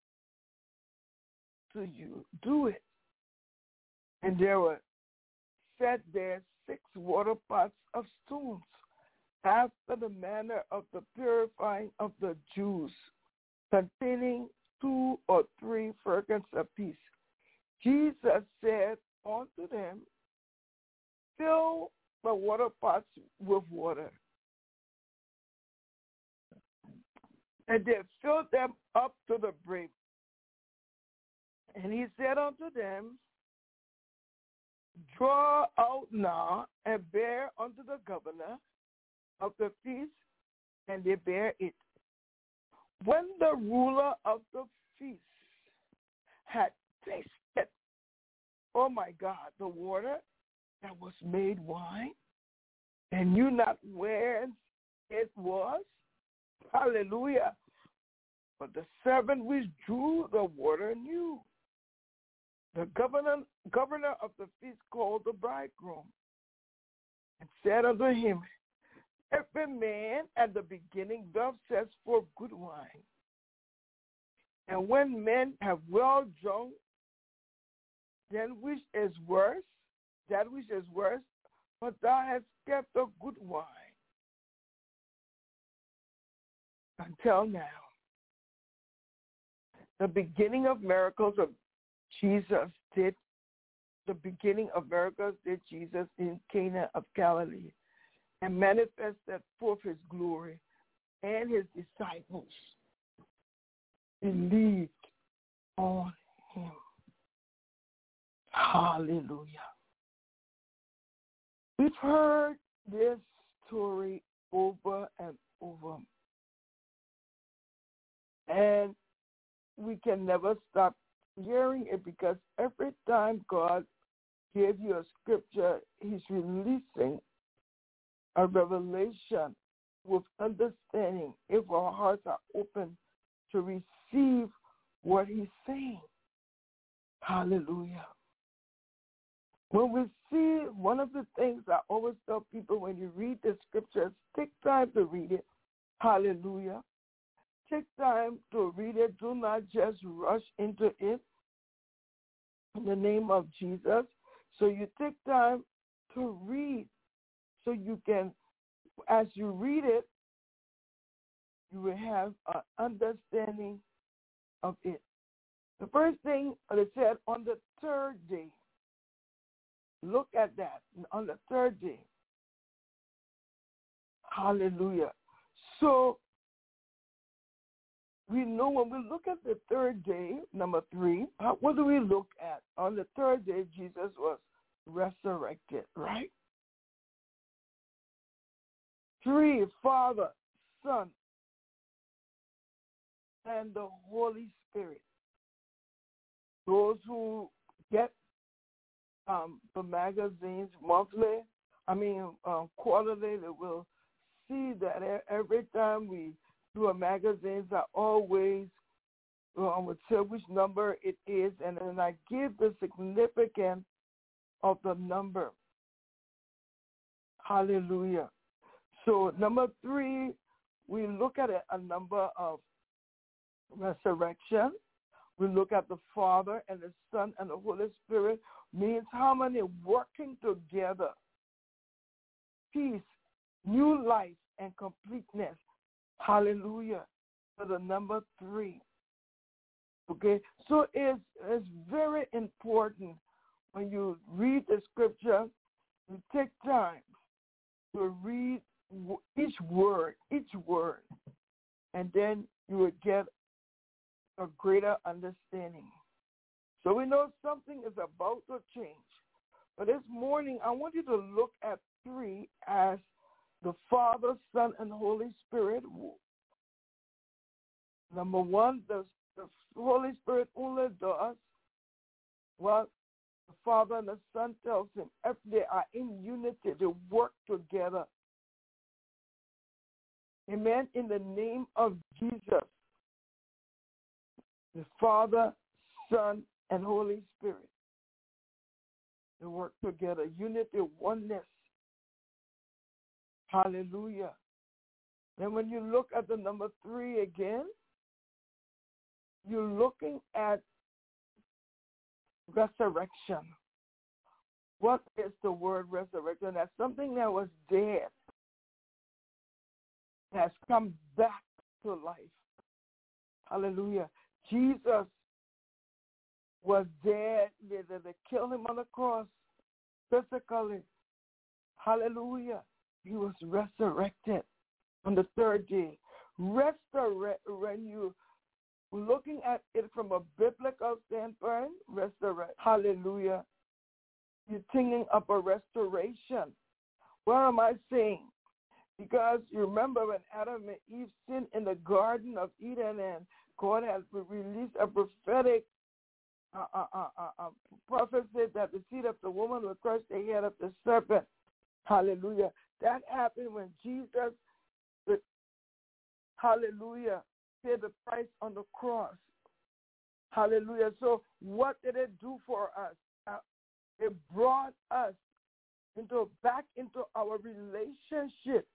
to you, do it. And there were set there 6 water pots of stones, after the manner of the purifying of the Jews, containing 2 or 3 firkins apiece. Jesus said unto them, fill the water pots with water. And they filled them up to the brim. And he said unto them, draw out now and bear unto the governor of the feast, and they bear it. When the ruler of the feast had tasted, oh my God, the water that was made wine, and knew not where it was, hallelujah, but the servant withdrew the water knew. The governor of the feast called the bridegroom and said unto him, every man at the beginning doth says for good wine. And when men have well drunk, that which is worse, but thou hast kept the good wine until now. The beginning of miracles of Jesus did Jesus in Cana of Galilee, and manifested forth his glory, and his disciples believed on him. Hallelujah. We've heard this story over and over. And we can never stop hearing it because every time God gives you a scripture, he's releasing a revelation with understanding if our hearts are open to receive what he's saying. Hallelujah. When we see, one of the things I always tell people when you read the scriptures, take time to read it. Hallelujah. Take time to read it. Do not just rush into it in the name of Jesus. So you take time to read so you can, as you read it, you will have an understanding of it. The first thing it said on the third day. Look at that. On the third day. Hallelujah. So we know when we look at the third day, number 3, what do we look at? On the third day, Jesus was resurrected, right? 3, Father, Son, and the Holy Spirit. Those who get the magazines monthly, quarterly, they will see that every time we do a magazines, I always would say which number it is, and then I give the significance of the number. Hallelujah. So number 3, we look at a number of resurrection. We look at the Father and the Son and the Holy Spirit, means how many working together. Peace, new life, and completeness. Hallelujah. For the number 3. Okay? So it's very important when you read the scripture, you take time to read each word, and then you will get a greater understanding. So we know something is about to change. But this morning, I want you to look at 3 as the Father, Son, and Holy Spirit. Number 1, the Holy Spirit only does what the Father and the Son tells him. If they are in unity, they work together. Amen. In the name of Jesus. The Father, Son, and Holy Spirit. They work together. Unity, oneness. Hallelujah. Then when you look at the number 3 again, you're looking at resurrection. What is the word resurrection? That's something that was dead, has come back to life. Hallelujah. Jesus was dead. They killed him on the cross physically. Hallelujah. He was resurrected on the third day. When you looking at it from a biblical standpoint, resurrect. Hallelujah. You're thinking of a restoration. What am I saying? Because you remember when Adam and Eve sinned in the Garden of Eden, and God had released a prophetic prophecy that the seed of the woman would crush the head of the serpent. Hallelujah. That happened when Jesus, hallelujah, paid the price on the cross. Hallelujah. So what did it do for us? It brought us back into our relationship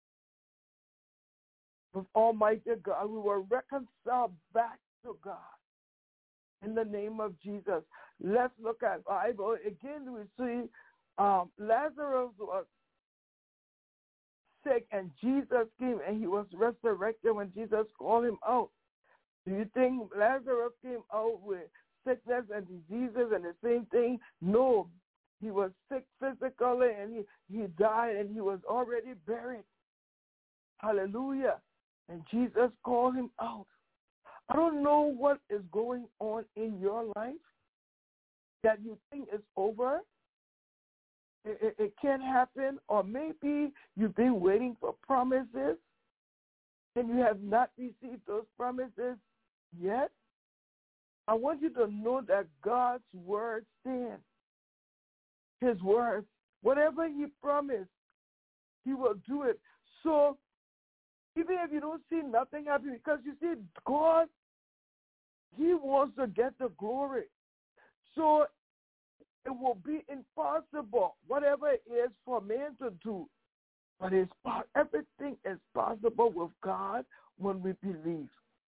with Almighty God. We were reconciled back to God in the name of Jesus. Let's look at the Bible. Again, we see Lazarus was sick, and Jesus came, and he was resurrected when Jesus called him out. Do you think Lazarus came out with sickness and diseases and the same thing? No. He was sick physically, and he died, and he was already buried. Hallelujah. And Jesus called him out. I don't know what is going on in your life that you think is over. it can happen, or maybe you've been waiting for promises and you have not received those promises yet. I want you to know that God's word stands. His word, whatever he promised, he will do it. So even if you don't see nothing happen, because you see, God, he wants to get the glory. So it will be impossible, whatever it is for man to do. But everything is possible with God when we believe.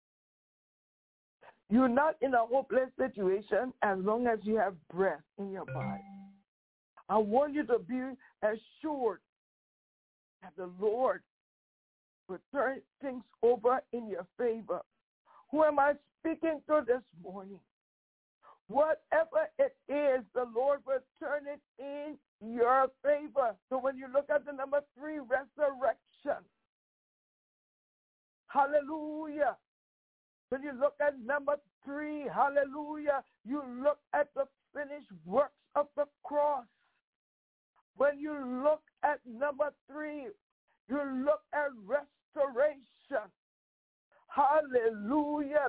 You're not in a hopeless situation as long as you have breath in your body. I want you to be assured that the Lord will turn things over in your favor. Who am I speaking to this morning? Whatever it is, the Lord will turn it in your favor. So when you look at the number 3, resurrection, hallelujah. When you look at number 3, hallelujah, you look at the finished works of the cross. When you look at number 3, you look at restoration. Hallelujah.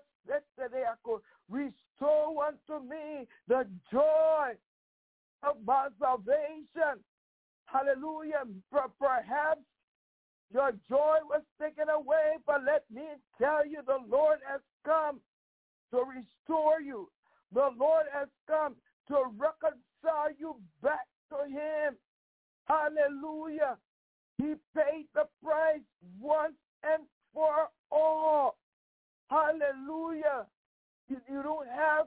Restore unto me the joy of my salvation. Hallelujah. Perhaps your joy was taken away, but let me tell you, the Lord has come to restore you. The Lord has come to reconcile you back to him. Hallelujah. He paid the price once and for all. Hallelujah. You don't have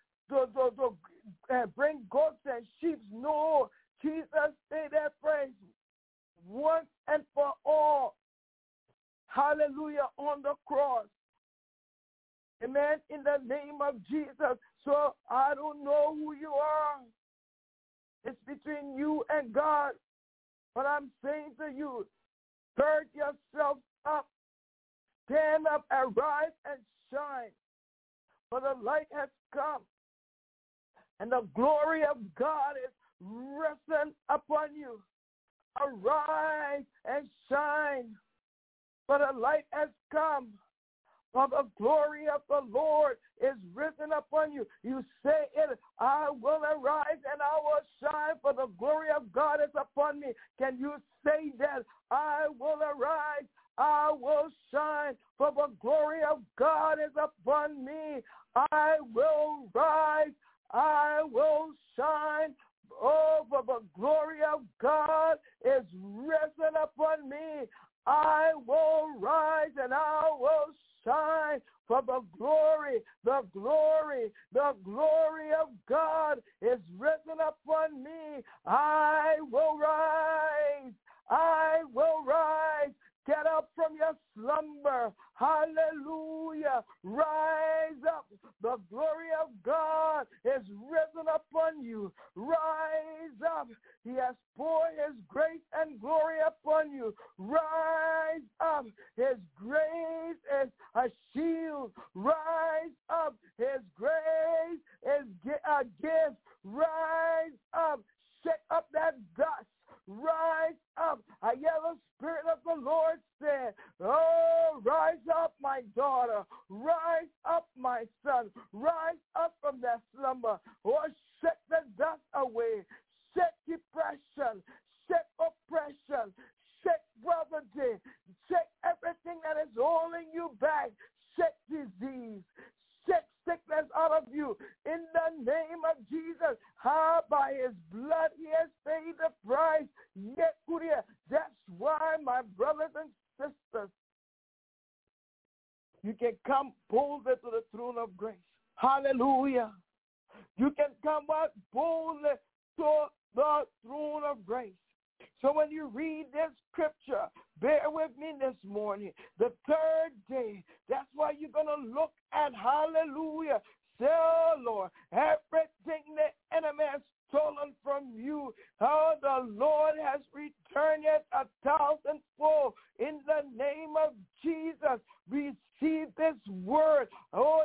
to bring goats and sheep. No, Jesus paid that price once and for all. Hallelujah, on the cross. Amen, in the name of Jesus. So I don't know who you are. It's between you and God. But I'm saying to you, gird yourself up, stand up, arise and shine. For the light has come, and the glory of God is resting upon you. Arise and shine, for the light has come, for the glory of the Lord is risen upon you. You say it, I will arise and I will shine, for the glory of God is upon me. Can you say that? I will arise, I will shine, for the glory of God is upon me. I will rise, I will shine. Oh, for the glory of God is risen upon me. I will rise and I will shine, for the glory of God is risen upon me. I will rise, I will rise. Get up from your slumber. Hallelujah. Rise up. The glory of God is risen upon you. Rise up. He has poured his grace and glory upon you. Rise up. His grace is a shield. Rise up. His grace is a gift. Rise up. Shake up that dust. Rise up. I hear the Spirit of the Lord say, oh, rise up, my daughter. Rise up, my son. Rise up from that slumber. Oh, shake the dust away. Shake depression. Shake oppression. Shake poverty. Shake everything that is holding you back. Shake disease. Shake sickness out of you. In the name of Jesus, how by his blood he has paid the price. Yet, that's why, my brothers and sisters, you can come boldly to the throne of grace. Hallelujah. You can come out boldly to the throne of grace. So when you read this scripture, bear with me this morning, the third day, that's why you're going to look at, hallelujah, say, oh Lord, everything the enemy has stolen from you, how the Lord has returned it 1,000-fold. In the name of Jesus, receive this word. Oh,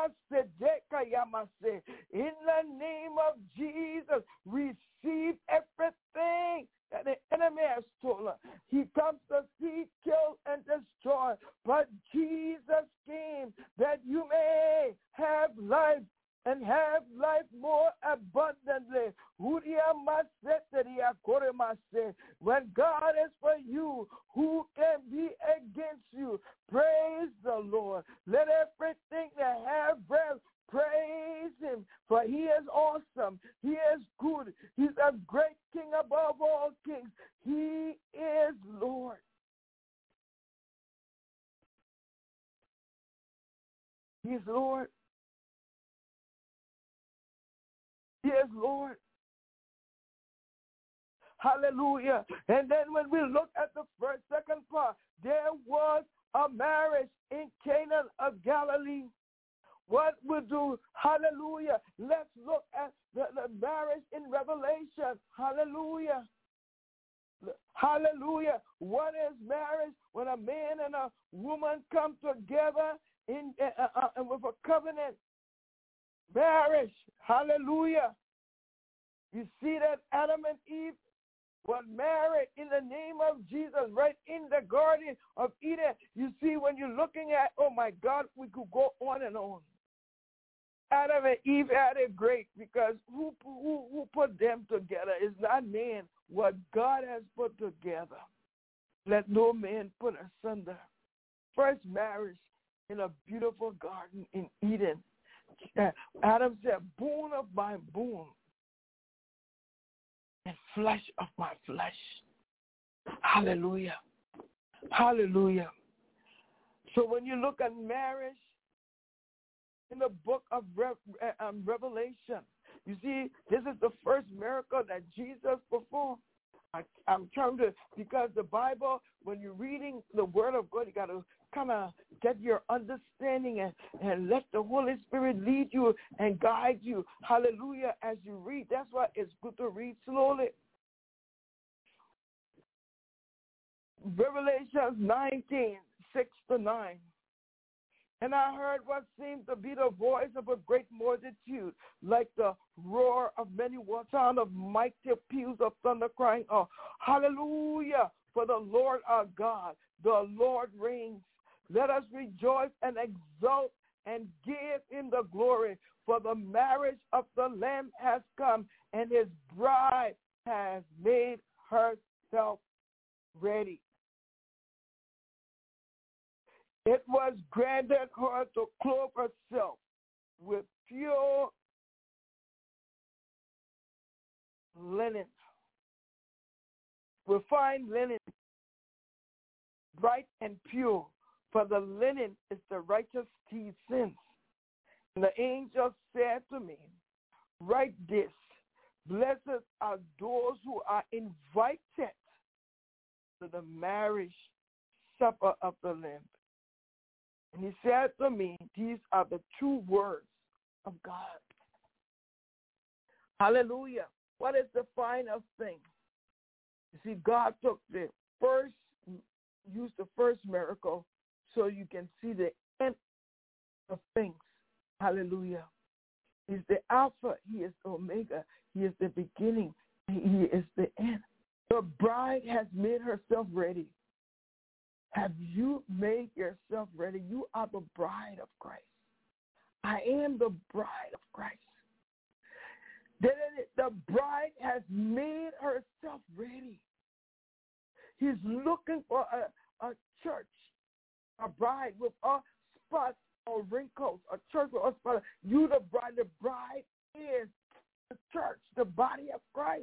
in the name of Jesus, receive every but Jesus came that you may have life and have life more abundantly. When God is for you, who can be against you? Praise the Lord. Let everything that have breath praise him, for he is awesome. He is good. He's a great king above all kings. He is Lord. He is Lord. He is Lord. Hallelujah. And then when we look at the second part, there was a marriage in Cana of Galilee. What we do, hallelujah. Let's look at the marriage in Revelation. Hallelujah. Hallelujah. What is marriage? When a man and a woman come together with a covenant. Marriage. Hallelujah. You see that Adam and Eve were married in the name of Jesus right in the Garden of Eden. You see, when you're looking at, oh my God, we could go on and on. Adam and Eve had it great because who put them together? It's not man. What God has put together, let no man put asunder. First marriage in a beautiful garden in Eden. Adam said, bone of my bone and flesh of my flesh. Hallelujah. Hallelujah. So when you look at marriage in the book of Revelation, you see, this is the first miracle that Jesus performed. I'm trying to, because the Bible, when you're reading the Word of God, you got to kind of get your understanding and let the Holy Spirit lead you and guide you. Hallelujah, as you read. That's why it's good to read slowly. Revelation 19, 6-9. And I heard what seemed to be the voice of a great multitude, like the roar of many waters, sound of mighty peals of thunder, crying out, hallelujah, for the Lord our God, the Lord reigns. Let us rejoice and exult and give him the glory, for the marriage of the Lamb has come, and his bride has made herself ready. It was granted her to clothe herself with pure linen, with fine linen, bright and pure, for the linen is the righteous deeds since. And the angel said to me, write this, blessed are those who are invited to the marriage supper of the Lamb. And he said to me, these are the true words of God. Hallelujah. What is the final thing? You see, God took used the first miracle so you can see the end of things. Hallelujah. He's the Alpha. He is the Omega. He is the beginning. He is the end. The bride has made herself ready. Have you made yourself ready? You are the bride of Christ. I am the bride of Christ. The bride has made herself ready. He's looking for a church, a bride without spots or wrinkles, a church without spots. You, the bride is the church, the body of Christ.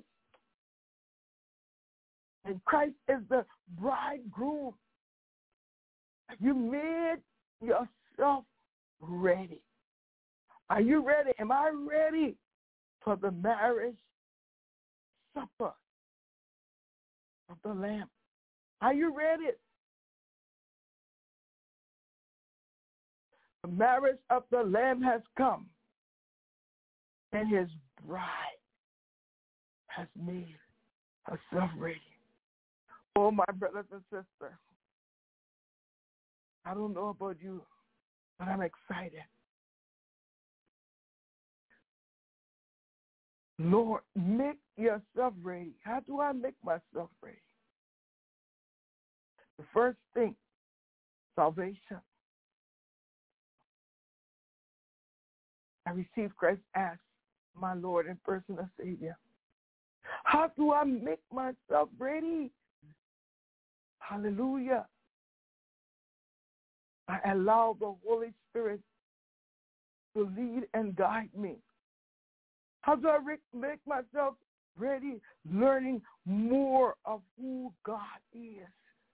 And Christ is the bridegroom. You made yourself ready. Are you ready? Am I ready for the marriage supper of the Lamb? Are you ready? The marriage of the Lamb has come, and his bride has made herself ready. Oh, my brothers and sisters, I don't know about you, but I'm excited. Lord, make yourself ready. How do I make myself ready? The first thing salvation. I received Christ as my Lord and personal Savior. How do I make myself ready? Hallelujah. I allow the Holy Spirit to lead and guide me. How do I make myself ready? Learning more of who God is.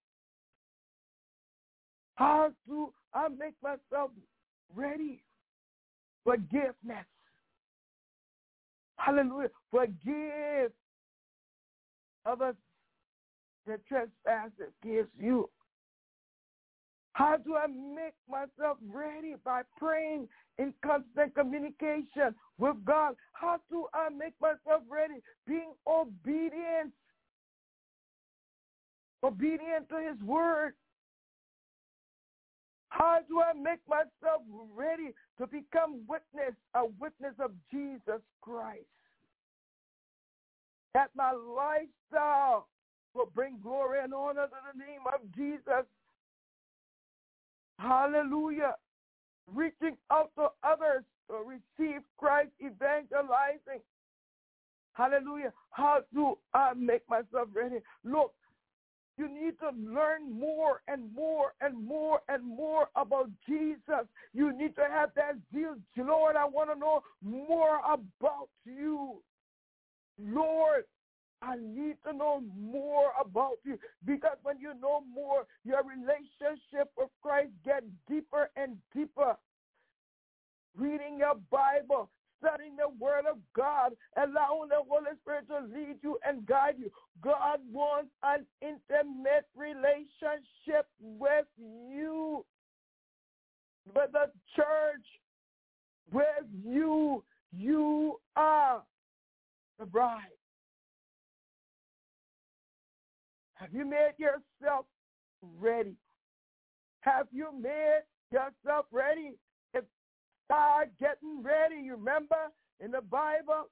How do I make myself ready? Forgiveness. Hallelujah. Forgive others the trespasses gives you. How do I make myself ready? By praying in constant communication with God. How do I make myself ready? Being obedient. Obedient to his word. How do I make myself ready to become a witness of Jesus Christ? That my lifestyle will bring glory and honor to the name of Jesus. Hallelujah. Reaching out to others to receive Christ, evangelizing. Hallelujah. How do I make myself ready? Look, you need to learn more and more and more and more about Jesus. You need to have that zeal. Lord, I want to know more about you. Lord, I need to know more about you, because when you know more, your relationship with Christ gets deeper and deeper. Reading your Bible, studying the Word of God, allowing the Holy Spirit to lead you and guide you. God wants an intimate relationship with you, with the church, with you. You are the bride. Have you made yourself ready? Have you made yourself ready? Start getting ready. You remember in the Bible,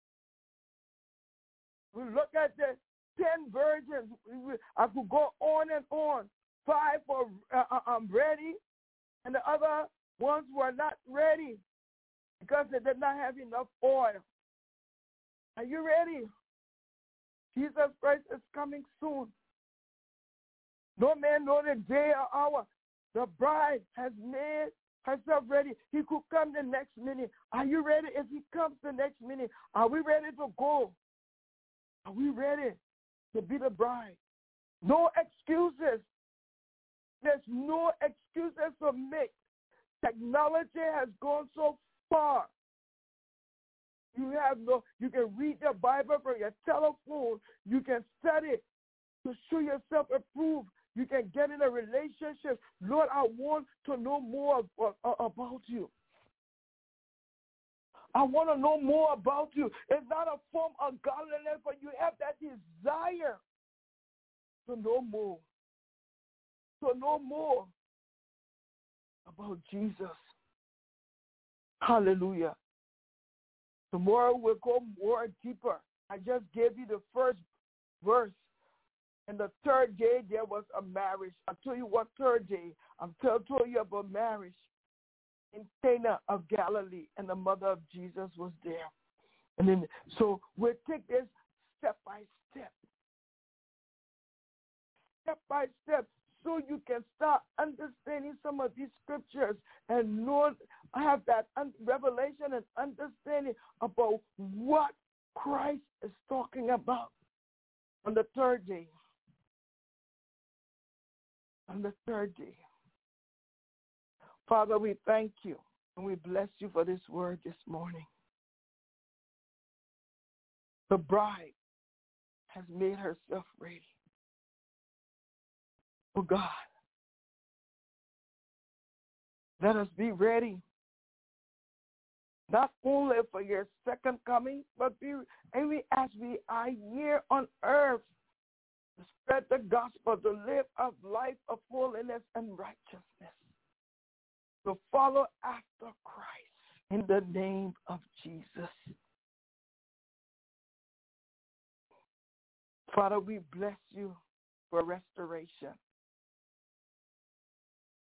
we look at the 10 virgins. I could go on and on. 5 were ready, and the other ones were not ready because they did not have enough oil. Are you ready? Jesus Christ is coming soon. No man knows the day or hour. The bride has made herself ready. He could come the next minute. Are you ready? If he comes the next minute, are we ready to go? Are we ready to be the bride? No excuses. There's no excuses to make. Technology has gone so far. You can read your Bible from your telephone. You can study to show yourself approved. You can get in a relationship. Lord, I want to know more about you. I want to know more about you. It's not a form of godliness, but you have that desire to know more. To know more about Jesus. Hallelujah. Tomorrow we'll go more deeper. I just gave you the first verse. And the third day there was a marriage. I'll tell you what third day. I'm telling you about marriage in Cana of Galilee, and the mother of Jesus was there. And then, so we'll take this step by step. Step by step, so you can start understanding some of these scriptures and know, have that revelation and understanding about what Christ is talking about on the third day. On the third day. Father, we thank you and we bless you for this word this morning. The bride has made herself ready. Oh God, let us be ready, not only for your second coming, but be ready as we are here on earth to spread the gospel, to live a life of holiness and righteousness, to follow after Christ in the name of Jesus. Father, we bless you for restoration.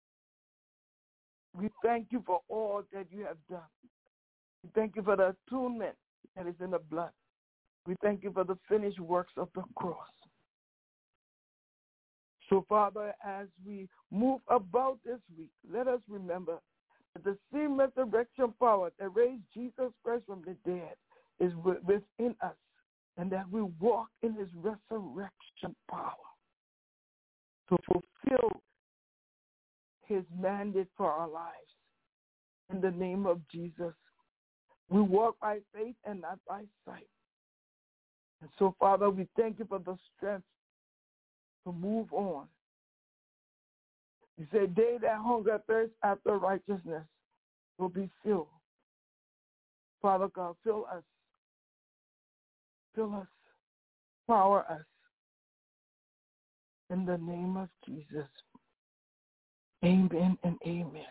We thank you for all that you have done. We thank you for the atonement that is in the blood. We thank you for the finished works of the cross. So, Father, as we move about this week, let us remember that the same resurrection power that raised Jesus Christ from the dead is within us, and that we walk in his resurrection power to fulfill his mandate for our lives. In the name of Jesus, we walk by faith and not by sight. And so, Father, we thank you for the strength to move on. You say, they that hunger thirst after righteousness will be filled. Father God, fill us, power us. In the name of Jesus. Amen and amen.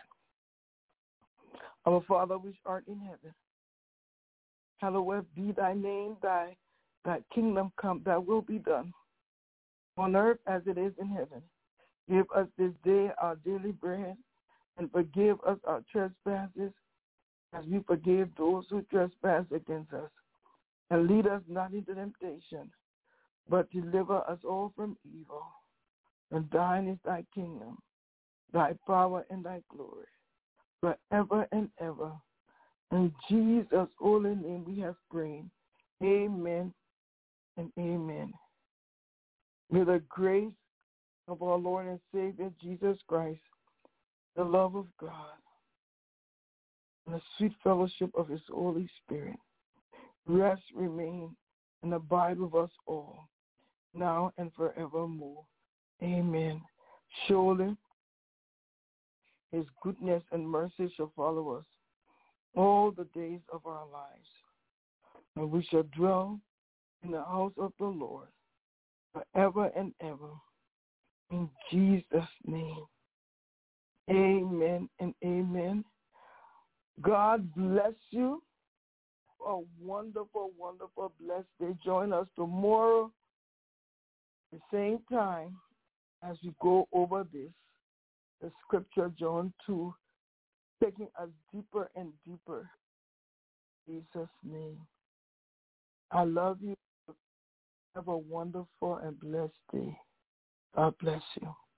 Our Father which art in heaven, hallowed be thy name, thy kingdom come, thy will be done, on earth as it is in heaven. Give us this day our daily bread, and forgive us our trespasses, as we forgive those who trespass against us. And lead us not into temptation, but deliver us all from evil. And thine is thy kingdom, thy power and thy glory, forever and ever. In Jesus' holy name we have prayed. Amen and amen. May the grace of our Lord and Savior Jesus Christ, the love of God, and the sweet fellowship of his Holy Spirit rest, remain, and abide with us all, now and forevermore. Amen. Surely his goodness and mercy shall follow us all the days of our lives, and we shall dwell in the house of the Lord forever and ever. In Jesus' name, amen and amen. God bless you. A wonderful, wonderful, blessed day. Join us tomorrow at the same time as we go over the scripture, John 2, taking us deeper and deeper. In Jesus' name. I love you. Have a wonderful and blessed day. God bless you.